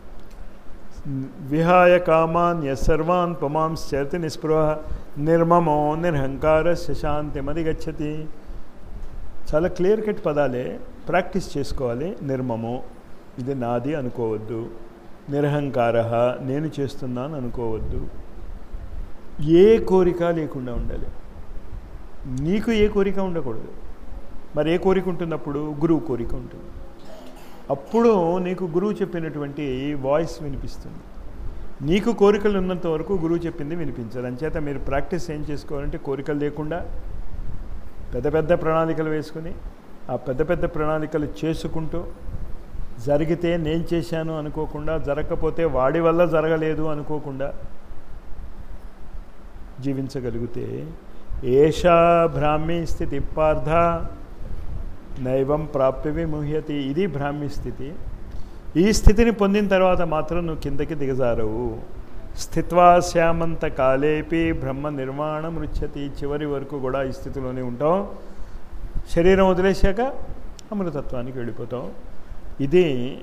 విహాయ కామాన్ యసర్వాన్ పమాంశ్చర్తి నిస్పృహ నిర్మమో నిర్హంకార శశాంతిమది గచ్చతి. చాలా క్లియర్ కట్ పదాలే, ప్రాక్టీస్ చేసుకోవాలి. నిర్మమో, ఇది నాది అనుకోవద్దు. నిరహంకార, నేను చేస్తున్నాను అనుకోవద్దు. ఏ కోరిక లేకుండా ఉండాలి. నీకు ఏ కోరిక ఉండకూడదు. మరి ఏ కోరిక ఉంటున్నప్పుడు? గురువు కోరిక ఉంటుంది. అప్పుడు నీకు గురువు చెప్పినటువంటి వాయిస్ వినిపిస్తుంది. నీకు కోరికలు ఉన్నంత వరకు గురువు చెప్పింది వినిపించాలి. అంచేత మీరు ప్రాక్టీస్ ఏం చేసుకోవాలంటే కోరికలు లేకుండా పెద్ద పెద్ద ప్రణాళికలు వేసుకుని ఆ పెద్ద పెద్ద ప్రణాళికలు చేసుకుంటూ జరిగితే నేను చేశాను అనుకోకుండా, జరగకపోతే వాడి వల్ల జరగలేదు అనుకోకుండా జీవించగలిగితే ఏషా బ్రాహ్మీ స్థితి పార్థ నైవం ప్రాప్య విముహ్యతి. ఇది బ్రాహ్మీ స్థితి. ఈ స్థితిని పొందిన తర్వాత మాత్రం నువ్వు కిందకి దిగజారవు. స్థిత్వా శ్యామంత కాలేపి బ్రహ్మ నిర్మాణం రుచ్యతి. చివరి వరకు కూడా ఈ స్థితిలోనే ఉంటాం. శరీరం వదిలేశాక అమృతత్వానికి వెళ్ళిపోతాం. ఇది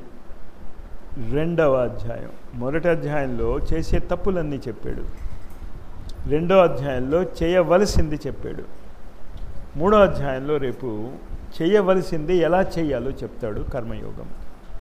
రెండవ అధ్యాయం. మొదటి అధ్యాయంలో చేసే తప్పులన్నీ చెప్పాడు. రెండో అధ్యాయంలో చేయవలసింది చెప్పాడు. మూడో అధ్యాయంలో రేపు చేయవలసింది ఎలా చేయాలో చెప్తాడు. కర్మయోగం.